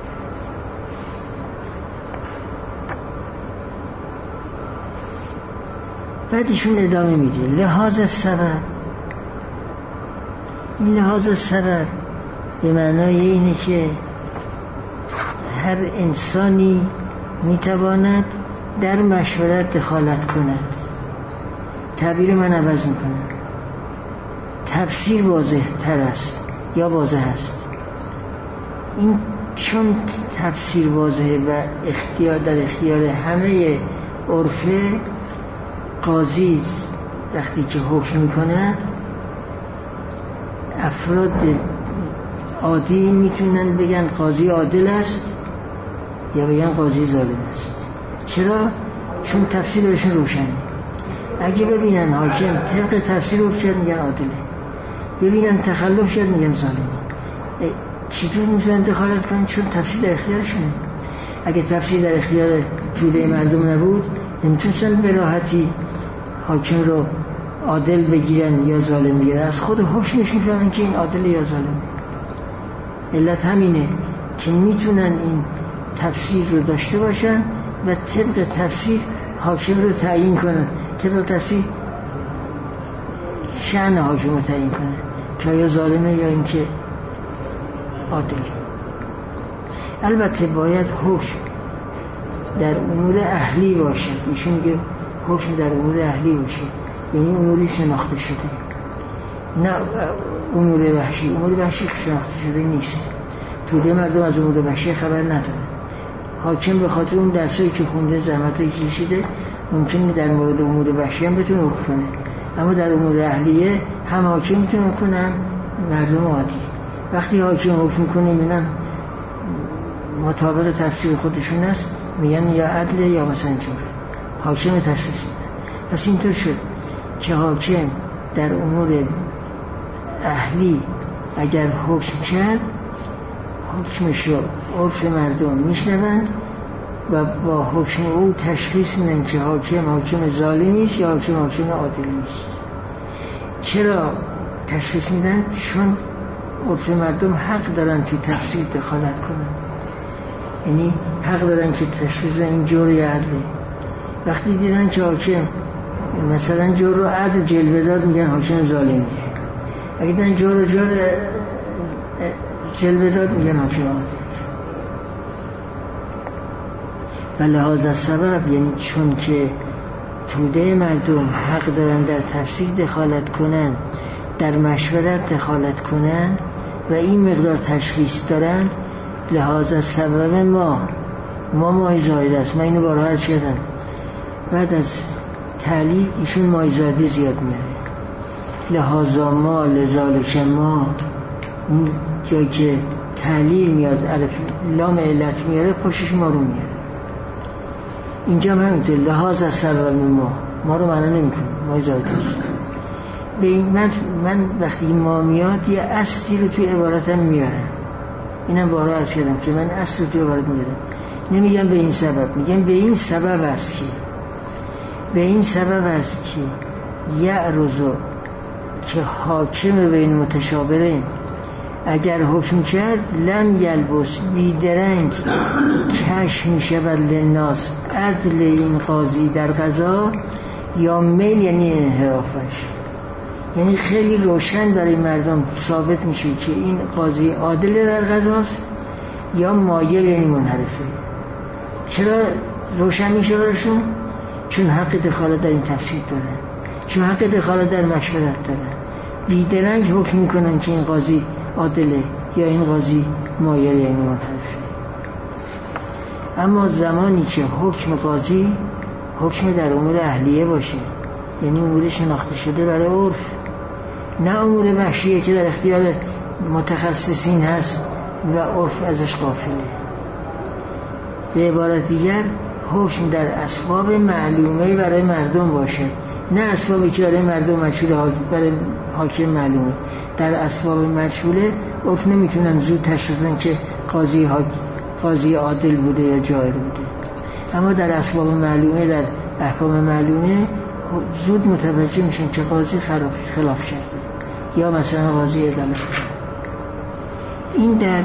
بعدشون ادامه میده لحاظ سبب. این لحاظ سبب به معنای اینه که هر انسانی میتواند در مشورت دخالت کند. تعبیر من عوض میکنم، تفسیر واضح تر است یا واضح است. این چون تفسیر واضحه و اختیار در اختیار همه عرفه، قاضی وقتی که حکم میکند افراد عادی میتونن بگن قاضی عادل است یا بگن قاضی ظالم است. چرا؟ چون تفسیر برشون روشنه. اگه ببینن حاکم طبق تفسیر حکم شد میگن عادله، ببینن تخلف شد میگن ظالمه. چطور میتونن دخالت کنن؟ چون تفسیر در اختیارشونه. اگه تفسیر در اختیار توده مردم نبود نمیتونستن به راحتی حاکم رو عادل بگیرن یا ظالم بگیرن. از خود حکمش میفهمن که این عادل یا ظالمه. علت همینه که میتونن این تفسیر رو داشته باشن و طبق تفسیر حاکم رو تعیین کنن، طبق تفسیر شأن حاکم رو تعیین کنن که یا ظالمه یا اینکه عادل. البته باید حکم در امور اهلی باشه. ایشون میگه حکم در امور اهلی باشه، یعنی اموری شناخته شده، نه امور وحشی. امور وحشی شناخته شده نیست. توده مردم از امور وحشی خبر نداره. حاکم به خاطر اون درسایی که خونده، زحمتایی که کشیده، ممکنه در مورد امور وحشی هم بتونه حکم کنه، اما در امور اهلیه هم حاکم میتونه حکم کنه هم مردم عادی. وقتی حاکم حکم کنه میبینن مطابق تفسیر خودشون است، میگن یا عدل یا مثلا جور، حاکم تشخیص میدن. پس اینطور شد که حاکم در امور اهلی اگر حکم کرد، حکمش رو عرف مردم میشنوند و با حکم او تشخیص میدن که حاکم ظالمی است یا حاکم عادلی است. چرا تشخیص میدن؟ چون عرف مردم حق دارن که تفسیر دخالت کنن، یعنی حق دارن که تشخیص بدن این جور یا عدله. وقتی دیدن که حاکم مثلا جور رو عدل جلوه داد میگن حاکم ظالمیه، اگه دیدن جور رو جلوه داد میگن حاکم عادل. و لحاظ سبب یعنی چون که توده مردم حق دارن در تفسیر دخالت کنن، در مشورت دخالت کنن و این مقدار تشخیص دارن، لحاظ سبب ما زاید است. من اینو بارها عرض کردم. بعد از تعلیل ایشون مایزادی زیاد میاره. لحاظا ما لذالک ما، این جایی که تعلیل میاد الف لام علت میاره پشتش ما رو میاره. اینجا هم همینطور لحاظ از سبب ما رو معنا نمی کنه، مایزادی است. به این من وقتی ما میاد یه اصلی رو توی عبارتم میارم. اینم بارها عرض کردم که من اصل رو توی عبارت میارم، نمیگم به این سبب، میگم به این سبب است که یعرضو که حاکم بین متشابهین اگر حکم کرد لم یلبس بیدرنگ کش میشود للناس عدل این قاضی در قضا یا میل یعنی انحرافش، یعنی خیلی روشن برای مردم ثابت میشه که این قاضی عادل در قضاست یا مایل یعنی منحرفه. چرا روشن میشه براشون؟ چون حق دخالت در این تفسیر دارن، چون حق دخالت در مشورت دارن. بیدرنگ حکم میکنن که این قاضی عادله یا این قاضی مایل یعنی منحرفه. اما زمانی که حکم قاضی حکم در امور اهلیه باشه، یعنی امور شناخته شده برای عرف، نه امور وحشیه که در اختیار متخصصین هست و عرف ازش غافله. به عبارت دیگر حکم در اسباب معلومه برای مردم باشه، نه اسبابی که برای مردم مجهوله برای حاکم معلومه. در اسباب مجهوله عرف نمیتونن زود تشخیص بدن که قاضی عادل بوده یا جائر بوده، اما در اسباب معلومه، در احکام معلومه زود متوجه میشن که قاضی خلاف کرده یا مثلا قاضی عدالت کرده. این در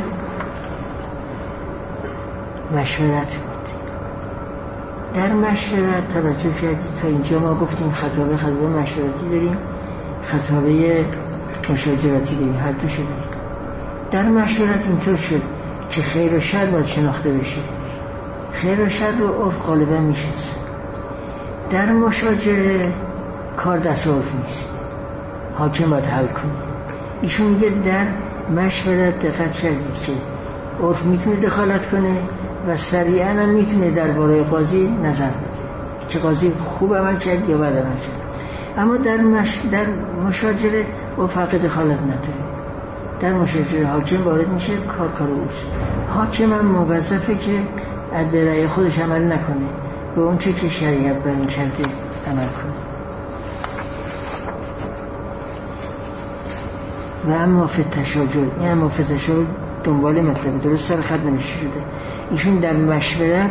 مشورت بود. در مشورت توجه کردید تا اینجا ما گفتیم خطابه مشورتی داریم، خطابه مشاجرتی داریم، هر دو شده. در مشورت اینطور شد که خیر و شر باید شناخته بشه، خیر و شر رو عرف غالبا میشناسه. در مشاجره کار دست عرف نیست، حاکم باید حل کنه. ایشون میگه در مشورت دقت کردید که عرف میتونه دخالت کنه و سریعا هم میتونه درباره قاضی نظر بده که قاضی خوب عمل کرد یا بد عمل کرد. اما در مشاجره عرف حق دخالت نداره. در مشاجره حاکم وارد میشه، کار اوست. حاکم هم موظفه که به رأی خودش عمل نکنه، به اون چه که شریعت بیان کرده عمل کنه. و اما فی التشاجر، این اما فی التشاجر دنبال مطلب درست سر خط نوشته شده. ایشون در مشورت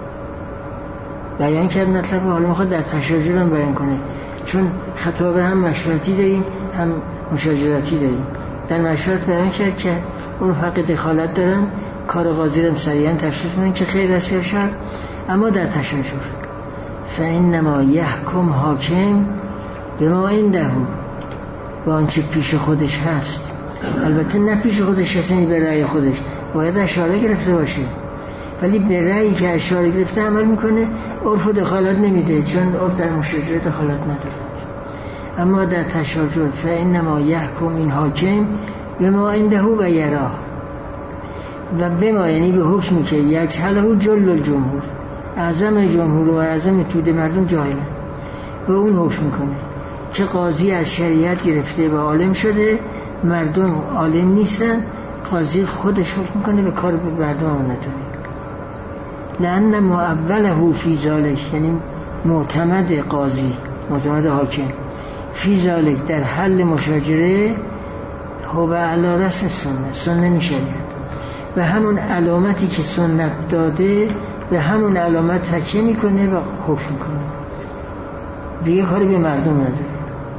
بیان کرد مطلب، حالا میخواد در تشاجر هم بیان کنه، چون خطابه هم مشورتی داریم هم مشاجرتی داریم. در مشورت بیان کرد که اون حق دخالت دارن، کار قاضی رو سریعا تشخیص بدن که خیر است یا شر. اما در تشاجر فإنما یحکم حاکم بما عنده، با آنچه پیش خودش هست. البته نه پیش خودش هست، یعنی به رأی خودش باید اشاره گرفته باشه، ولی به رأیی که اشاره گرفته عمل میکنه. عرف دخالت نمیده، چون عرف در مشاجره دخالت نداره. اما در تشاجر فإنما یحکم این حاکم بما عنده و یراه، و بما یعنی به حکمی که یجهله جل الجمهور، اعظم جمهور و اعظم توده مردم جاهلن، به اون حکم میکنه که قاضی از شریعت گرفته و عالم شده، مردم عالم نیستن، قاضی خودش حکم میکنه به کار به مردم هم نداره. لأن معوله فی ذالک، یعنی معتمد قاضی، معتمد حاکم فی ذالک در حل مشاجره هو علی رسم سنت شریعت، به همون علامتی که سنت داده به همون علامت تکیه میکنه و حکم میکنه، دیگه کاری به مردم نداره.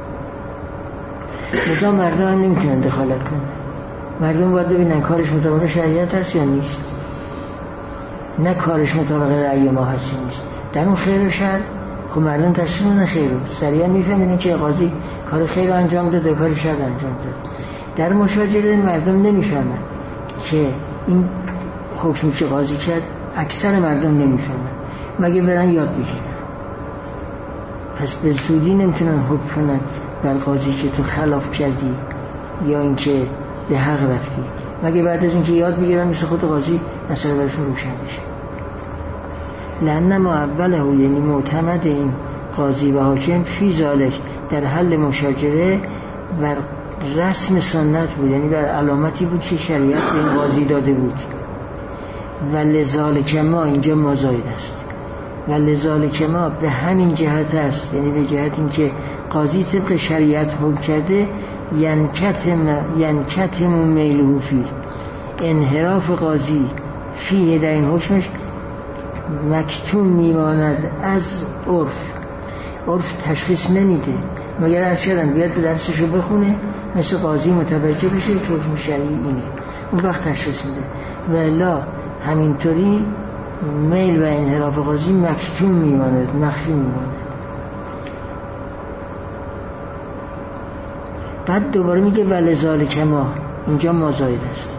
مثلا مردم هم نمیتونن دخالت کنن، مردم باید ببینن کارش مطابق شریعت هست یا نیست، نه کارش مطابق رأی ما هست یا نیست. در اون خیر و شر خب مردم تشخیص میدن خیر رو، سریعا میفهمن که قاضی کار خیر رو انجام داده، کار شر رو انجام داده. در مشاجره مردم نمیفهمن که این حکمی که قاضی کرد، اکثر مردم نمیفهمن مگه برن یاد بگیرن. پس به زودی نمیتونن حکم کنن بر قاضی که تو خلاف کردی یا اینکه به حق رفتی، مگه بعد از اینکه یاد بگیرن مثل خود قاضی مسئله برشون روشن بشه. لأن معوله، یعنی معتمد این قاضی و حاکم فی ذالک در حل مشاجره بر رسم سنت بود، یعنی بر علامتی بود که شریعت به این قاضی داده بود. و لذالک ما، اینجا ما زاید است، و لذالک ما به همین جهت است، یعنی به جهت این که قاضی طبق شریعت حکم کرده، ینکتم میله فی، انحراف قاضی فیه در این حکمش مکتوم میماند از عرف تشخیص نمیده، مگر از شدن بیاد تو درسشو بخونه مثل قاضی متوجه بشه که حکم شرعی اینه، اون وقت تشخیص میده. و الا همینطوری میل و انحراف قاضی مکتوم میماند، مخفی میماند. بعد دوباره میگه ولذالک ما، اینجا ما زاید است.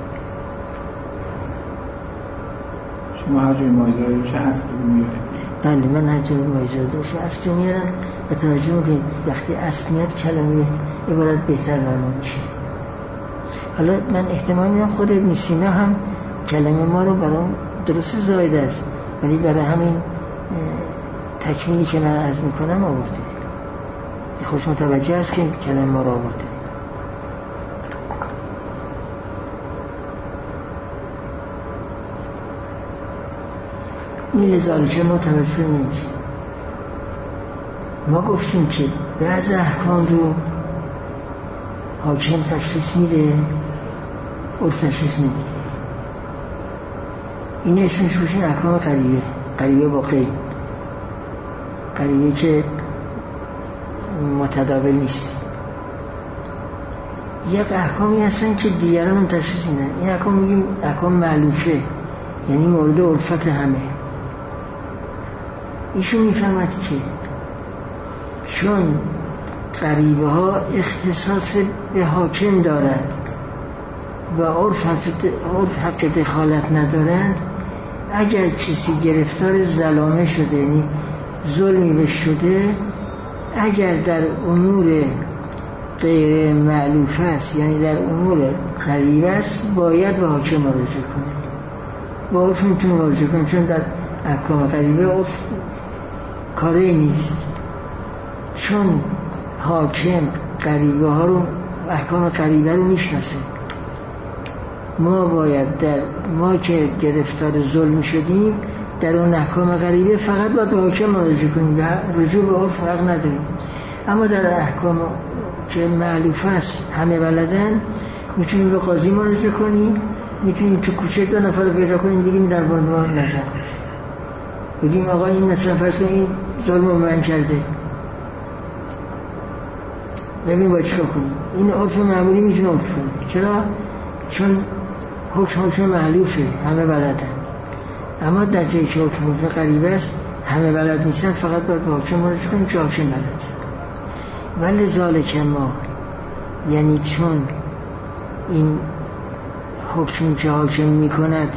شما هر جای مایزایی باشه اصل رو میارید؟ بله، من هر جای مایزایی باشه اصل رو میارم و توجه میکنید وقتی اصل میاد کلمه عبارت بهتر معلوم میشه. حالا من احتمال میدم خود ابن سینا هم کلمه ما رو برام درست زاید است، ولی برای همین تکمیلی که من عرض میکنم آورده. خوش متوجه است که کلمه ما را آورده. این لذالکه ما توجه نمیدیم. ما گفتیم که بعض احکام رو حاکم تشخیص میده، عرف تشخیص نمیده. این اسمش باشین احکام غریبه، غریبه با قید، غریبه که متداول نیست. یک احکامی هستن که دیگران تشخیص میدن. این احکام میگیم احکام مألوفه، یعنی مورد عرفت همه. ایشون میفهمد که چون غریبه ها اختصاص به حاکم دارد و عرف حق دخالت ندارند، اگر کسی گرفتار ظلامه شده، یعنی ظلمی به شده، اگر در امور غیر مألوف است، یعنی در امور غریبه است، باید به حاکم مراجعه کنه. با عرف میتونه مراجعه کنه، چون در احکام غریبه عرف کاری نیست. چون حاکم غریبه ها رو، احکام غریبه رو میشناسه. ما که گرفتار ظلم شدیم در اون احکام غریبه فقط باید به حاکم مراجعه کنیم، رجوع به عرف فرق نداریم. اما در احکام که مألوف است، همه بلدن، میتونیم به قاضی مراجعه کنیم، میتونیم تو کوچه 2 نفر رو پیدا کنیم بگیم در مورد ما نظر کنیم، بگیم آقا این مثلا فرض کنیم این ظلم رو من کرده، ببین باید چیکار کنیم. این عرف معمولی میتونه عرف کنه. چرا؟ چون حکم مألوفه، همه بلدن. اما در جایی که حکم غریبه است، همه بلد نیستن، فقط باید به حکم مراجعه کنیم که حکم بلده. ولی ذالک ما، یعنی چون این حکمی که حاکم میکند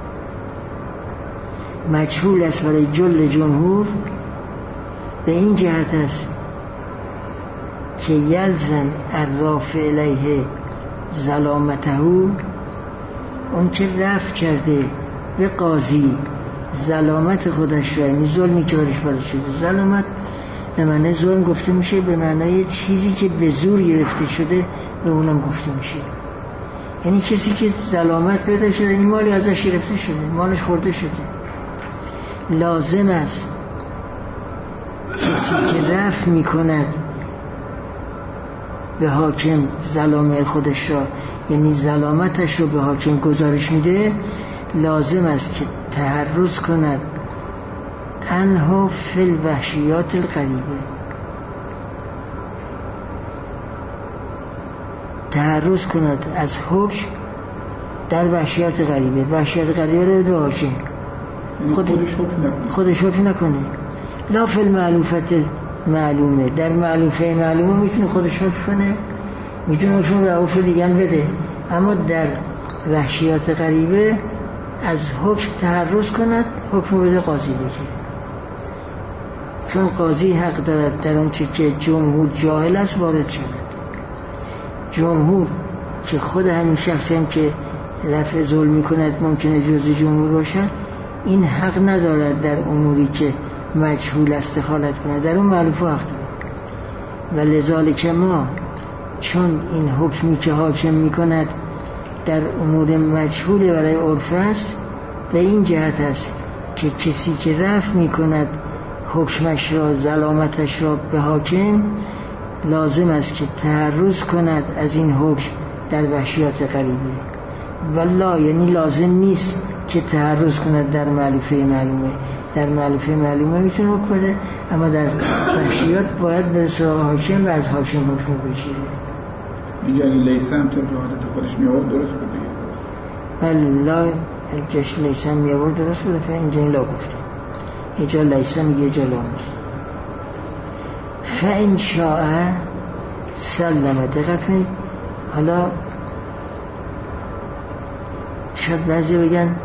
مجهول است برای جل جمهور، به این جهت است که یلزم الرافع الیه ظلامته، اون که رفع کرده به قاضی ظلامت خودش را، یعنی ظلمی که برش وارد شده. ظلامت به معنی ظلم گفته میشه، به معنی چیزی که به زور گرفته شده به اونم گفته میشه. یعنی کسی که ظلامت پیدا شده، این مالی ازش گرفته شده، مالش خورده شده، لازم است کسی که رفع میکند به حاکم ظلامت خودش را، یعنی ظلامتش رو به حاکم گزارش میده، لازم است که تحرز کند انها فی الوحشیات الغریبه، تحرز کند از حکم در وحشیات غریبه. وحشیات غریبه رو به حاکم خودش حکم نکنه. لا فی المعلوفت معلومه، در معلوفه معلومه میتونه خودش حکم کنه، میتونه حکم به عرف دیگر بده، اما در وحشیات غریبه از حکم تحرز کند، حکم بده قاضی بگیره. چون قاضی حق دارد در اون چه که جمهور جاهل است وارد شود. جمهور که خود همین شخصی هم که رفع ظلم میکند ممکنه جزء جمهور باشد، این حق ندارد در اموری که مجهول است دخالت کند، در اون معلوفه حق دارد. و لذالک ما، چون این حکمی که حاکم میکند در امور مجهول برای عرف است، به این جهت است که کسی که رفع میکند حکمش را، ظلامتش را به حاکم، لازم است که تحرز کند از این حکم در وحشیات غریبه. والله یعنی لازم نیست که تحرز کند در معلوفه معلومه. در معلوفه معلومه میتونه حکم بده، اما در وحشیات باید به سراغ حاکم و از حاکم حکم بگیره. اینجا لیسه هم طور عادت خودش میآورد درست بوده. بله، جش لیسه هم میآورد درست بوده، اینجا این لا گفته. اینجا لیسه میگه جا لا میگه. فإن شاء سلم. دقت کنید. حالا شاید بعضی بگن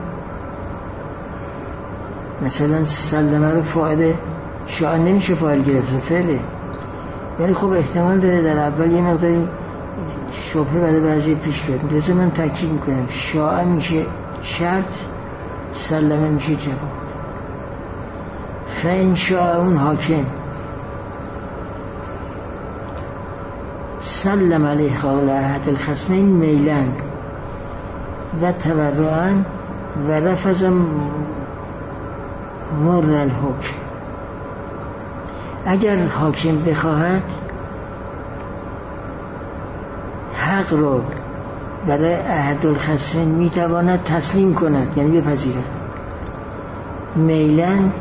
مثلا سلمه رو فاعل شاء نمیشه فاعل گرفت، فعله. ولی خب احتمال داره در اول یه مقداری شبهه برای بعضی پیش بیاد. لذا من تاکید میکنم شاء میشه شرط، سلمه میشه جواب. فإن شاء اون حاکم سلم علیه قول احد الخصمین میلا و تبرعا و رفض مر الحکم. اگر حاکم بخواهد حق رو برای احد الخصمین میتواند تسلیم کند، یعنی بپذیرد، میلن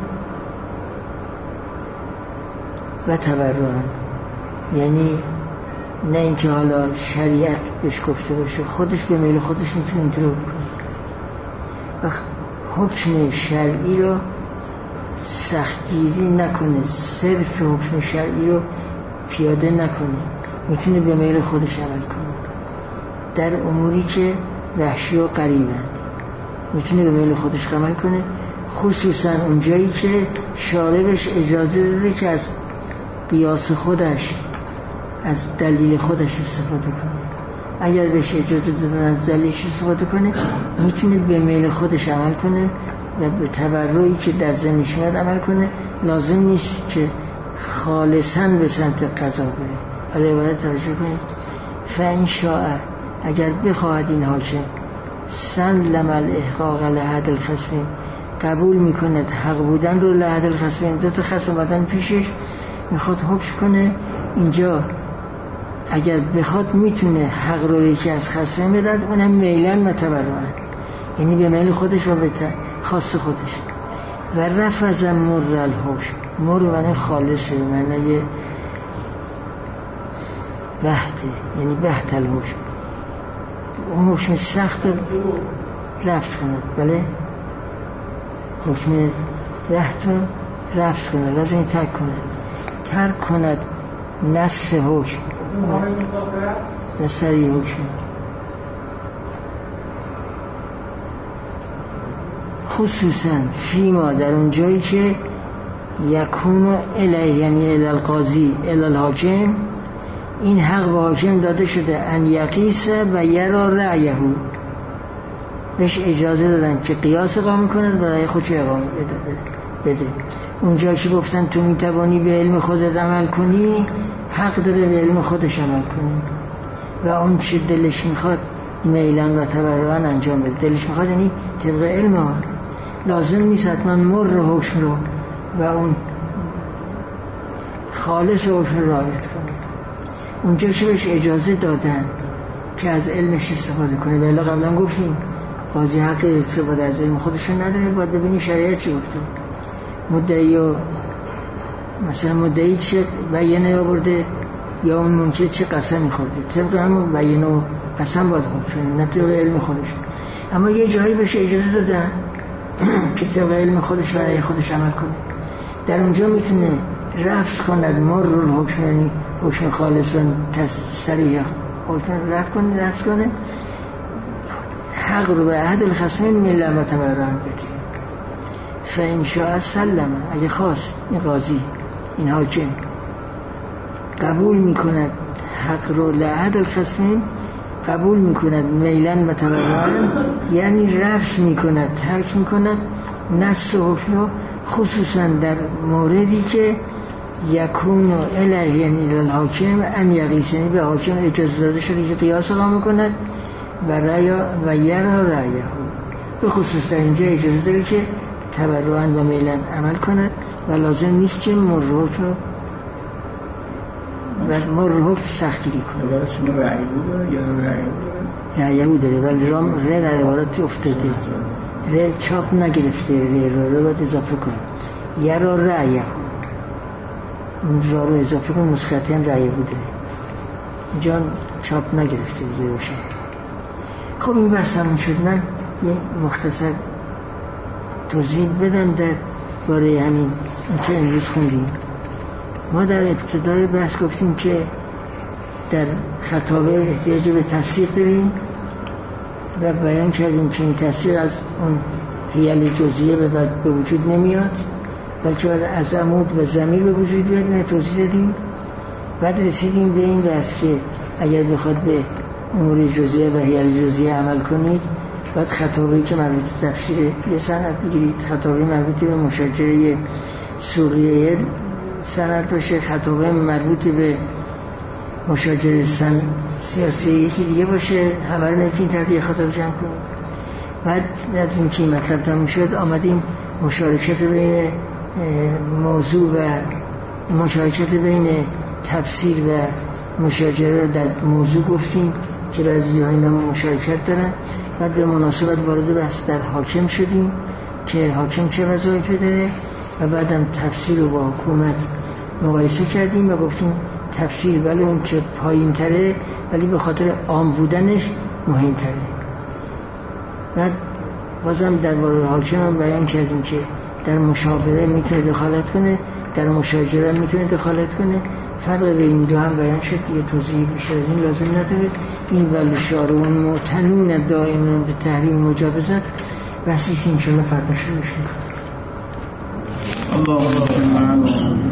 و تبرعا، یعنی نه اینکه حالا شریعت بهش گفته باشه، خودش به میل خودش میتونه اینطور بکنه و حکم شرعی رو سختگیری نکنه، صرف حکم شرعی رو پیاده نکنه، میتونه به میل خودش عمل کنه در اموری که وحشی و غریبند، میتونه به میل خودش عمل کنه، خصوصا اونجایی که شارعش اجازه داده که از قیاس خودش، از دلیل خودش استفاده کنه. اگر بهش اجازه دادن از دلیلش استفاده کنه، میتونه به میل خودش عمل کنه و به تبرعی که در ذهنش میاد عمل کنه. لازم نیست که خالصاً به سمت قضا بره. حالا باید توجه کنید. فإن شاء، اگر بخواهد این حاکم، سلم الاحقاق لأحد الخصمین، قبول میکند حق بودن رو لأحد الخصمین، دو تا خصم بدن پیشش، میخواد حکم کنه. اینجا اگر بخواد میتونه حق رو یکی از خصمین بدد، اونم میلن و تبرعا، یعنی به میل خودش و به خاص خودش. و رفض مر الحکم، مر معنی خالصه، معنی بحته، یعنی بحت الحکم، اون حکم سخت رو رفض کند. بله، حکم بحت رو رفض کند، لازم ترک کند نص حکم، نصری حکم، خصوصا فیما، در اون جایی که یکون الیه، یعنی الی القاضی الی الحاکم، این حق به حاکم داده شده ان یقیس و یرا رأیه، بهش اجازه دادن که قیاس اقامه کند و رأی خودش اقامه بده. اونجا که گفتن تو میتوانی به علم خودت عمل کنی، حق داره به علم خودش عمل کنی و اون چه دلش میخواد میلن و تبرعا انجام بده. دلش میخواد یعنی طبق علم ها، لازم نیست حتما مر حکم رو و اون خالص حکم رو رعایت کنه. اونجا که بهش اجازه دادن که از علمش استفاده کنه، بله قبلا گفتیم قاضی حق استفاده از علم خودشون نداره، باید ببینی شریعت چی گفته. مدعی و مثلا مدعی چه بیانه آورده یا اون منکر چه قسمی خورده، طبق همون بیانه و قسم باید حکم، نه طبق علم خودش. اما یه جایی بهش اجازه دادن که طبق علم خودش و رأی خودش عمل کنه، در اونجا میتونه رفض کند مر الحکم، یعنی حکم خالص و صریح حکم رفض کنه، حق رو به احد الخصمین میلن و تبرعا بده. فإن شاء سلم، اگه خواست این قاضی، این حاکم قبول میکند حق رو لأحد الخصمین، قبول میکند میلن و تبرعا، یعنی رفض میکند، ترک میکند نص حکم رو، خصوصا در موردی که یکون الیه، یعنی الحاکم ان یقیس، یعنی به حاکم اجازه داده شده که قیاس اقامه کند و یرا رأیه، به خصوص در اینجا اجازه داره که تبرعا و میلن عمل کند و لازم نیست که مر حکم رو و مر حکم سختگیری کنه. برای شما رأی بود یا رأی بود داره، ولی ره در عبارت افتاده، ره چاپ نگرفته، ره رو باید اضافه کنه. یرا رأیه، اون را رو اضافه کنه، نسختی هم رأی بوده، اینجا چاپ نگرفته بوده باشه. خب این بحث تموم شد. من یه مختصر توضیح بدم در باره همین چه امروز خوندیم. ما در ابتدای بحث گفتیم که در خطابه احتیاج به تصدیق داریم و بیان کردیم که این تصدیق از اون حیل جزئیه به وجود نمیاد، بلکه باید از عمود و ضمیر به وجود بیاد. توضیح دادیم. بعد رسیدیم به این بحث که اگر بخواد به امور جزئیه و حیل جزئیه عمل کنید، باید خطابه‌ای که مربوط به تفسیر یه صنعت بگیرید، خطابه مربوطی به مشاجره سوریه سند باشه، خطابه مربوط به مشاجره سیاسی یکی دیگه باشه، همه رو نمیتونیم تحت یه خطاب جمع کنیم. بعد از این که مطلب تموم شد آمدیم مشارکت بین موضوع و مشارکت بین تفسیر و مشاجره رو در موضوع گفتیم که بعضی ها اینا مشارکت دارن. بعد به مناسبت وارد بحث در حاکم شدیم که حاکم چه وظایفی داره و بعدم تفسیر رو با حکومت مقایسه کردیم و گفتیم تفسیر ولی اون که پایین تره ولی به خاطر عام بودنش مهم تره. بعد بازم در مورد حاکم هم بیان کردیم که در مشاوره میتونه دخالت کنه، در مشاجره میتونه دخالت کنه. فرق بین این دو هم بیان شد دیگه، توضیح بیشتر از این لازم نداره. این والشارعون معتنون دائما به تحریم مجاوزات بحثی که انشاءالله فردا شروع میشه. اللهم صل علی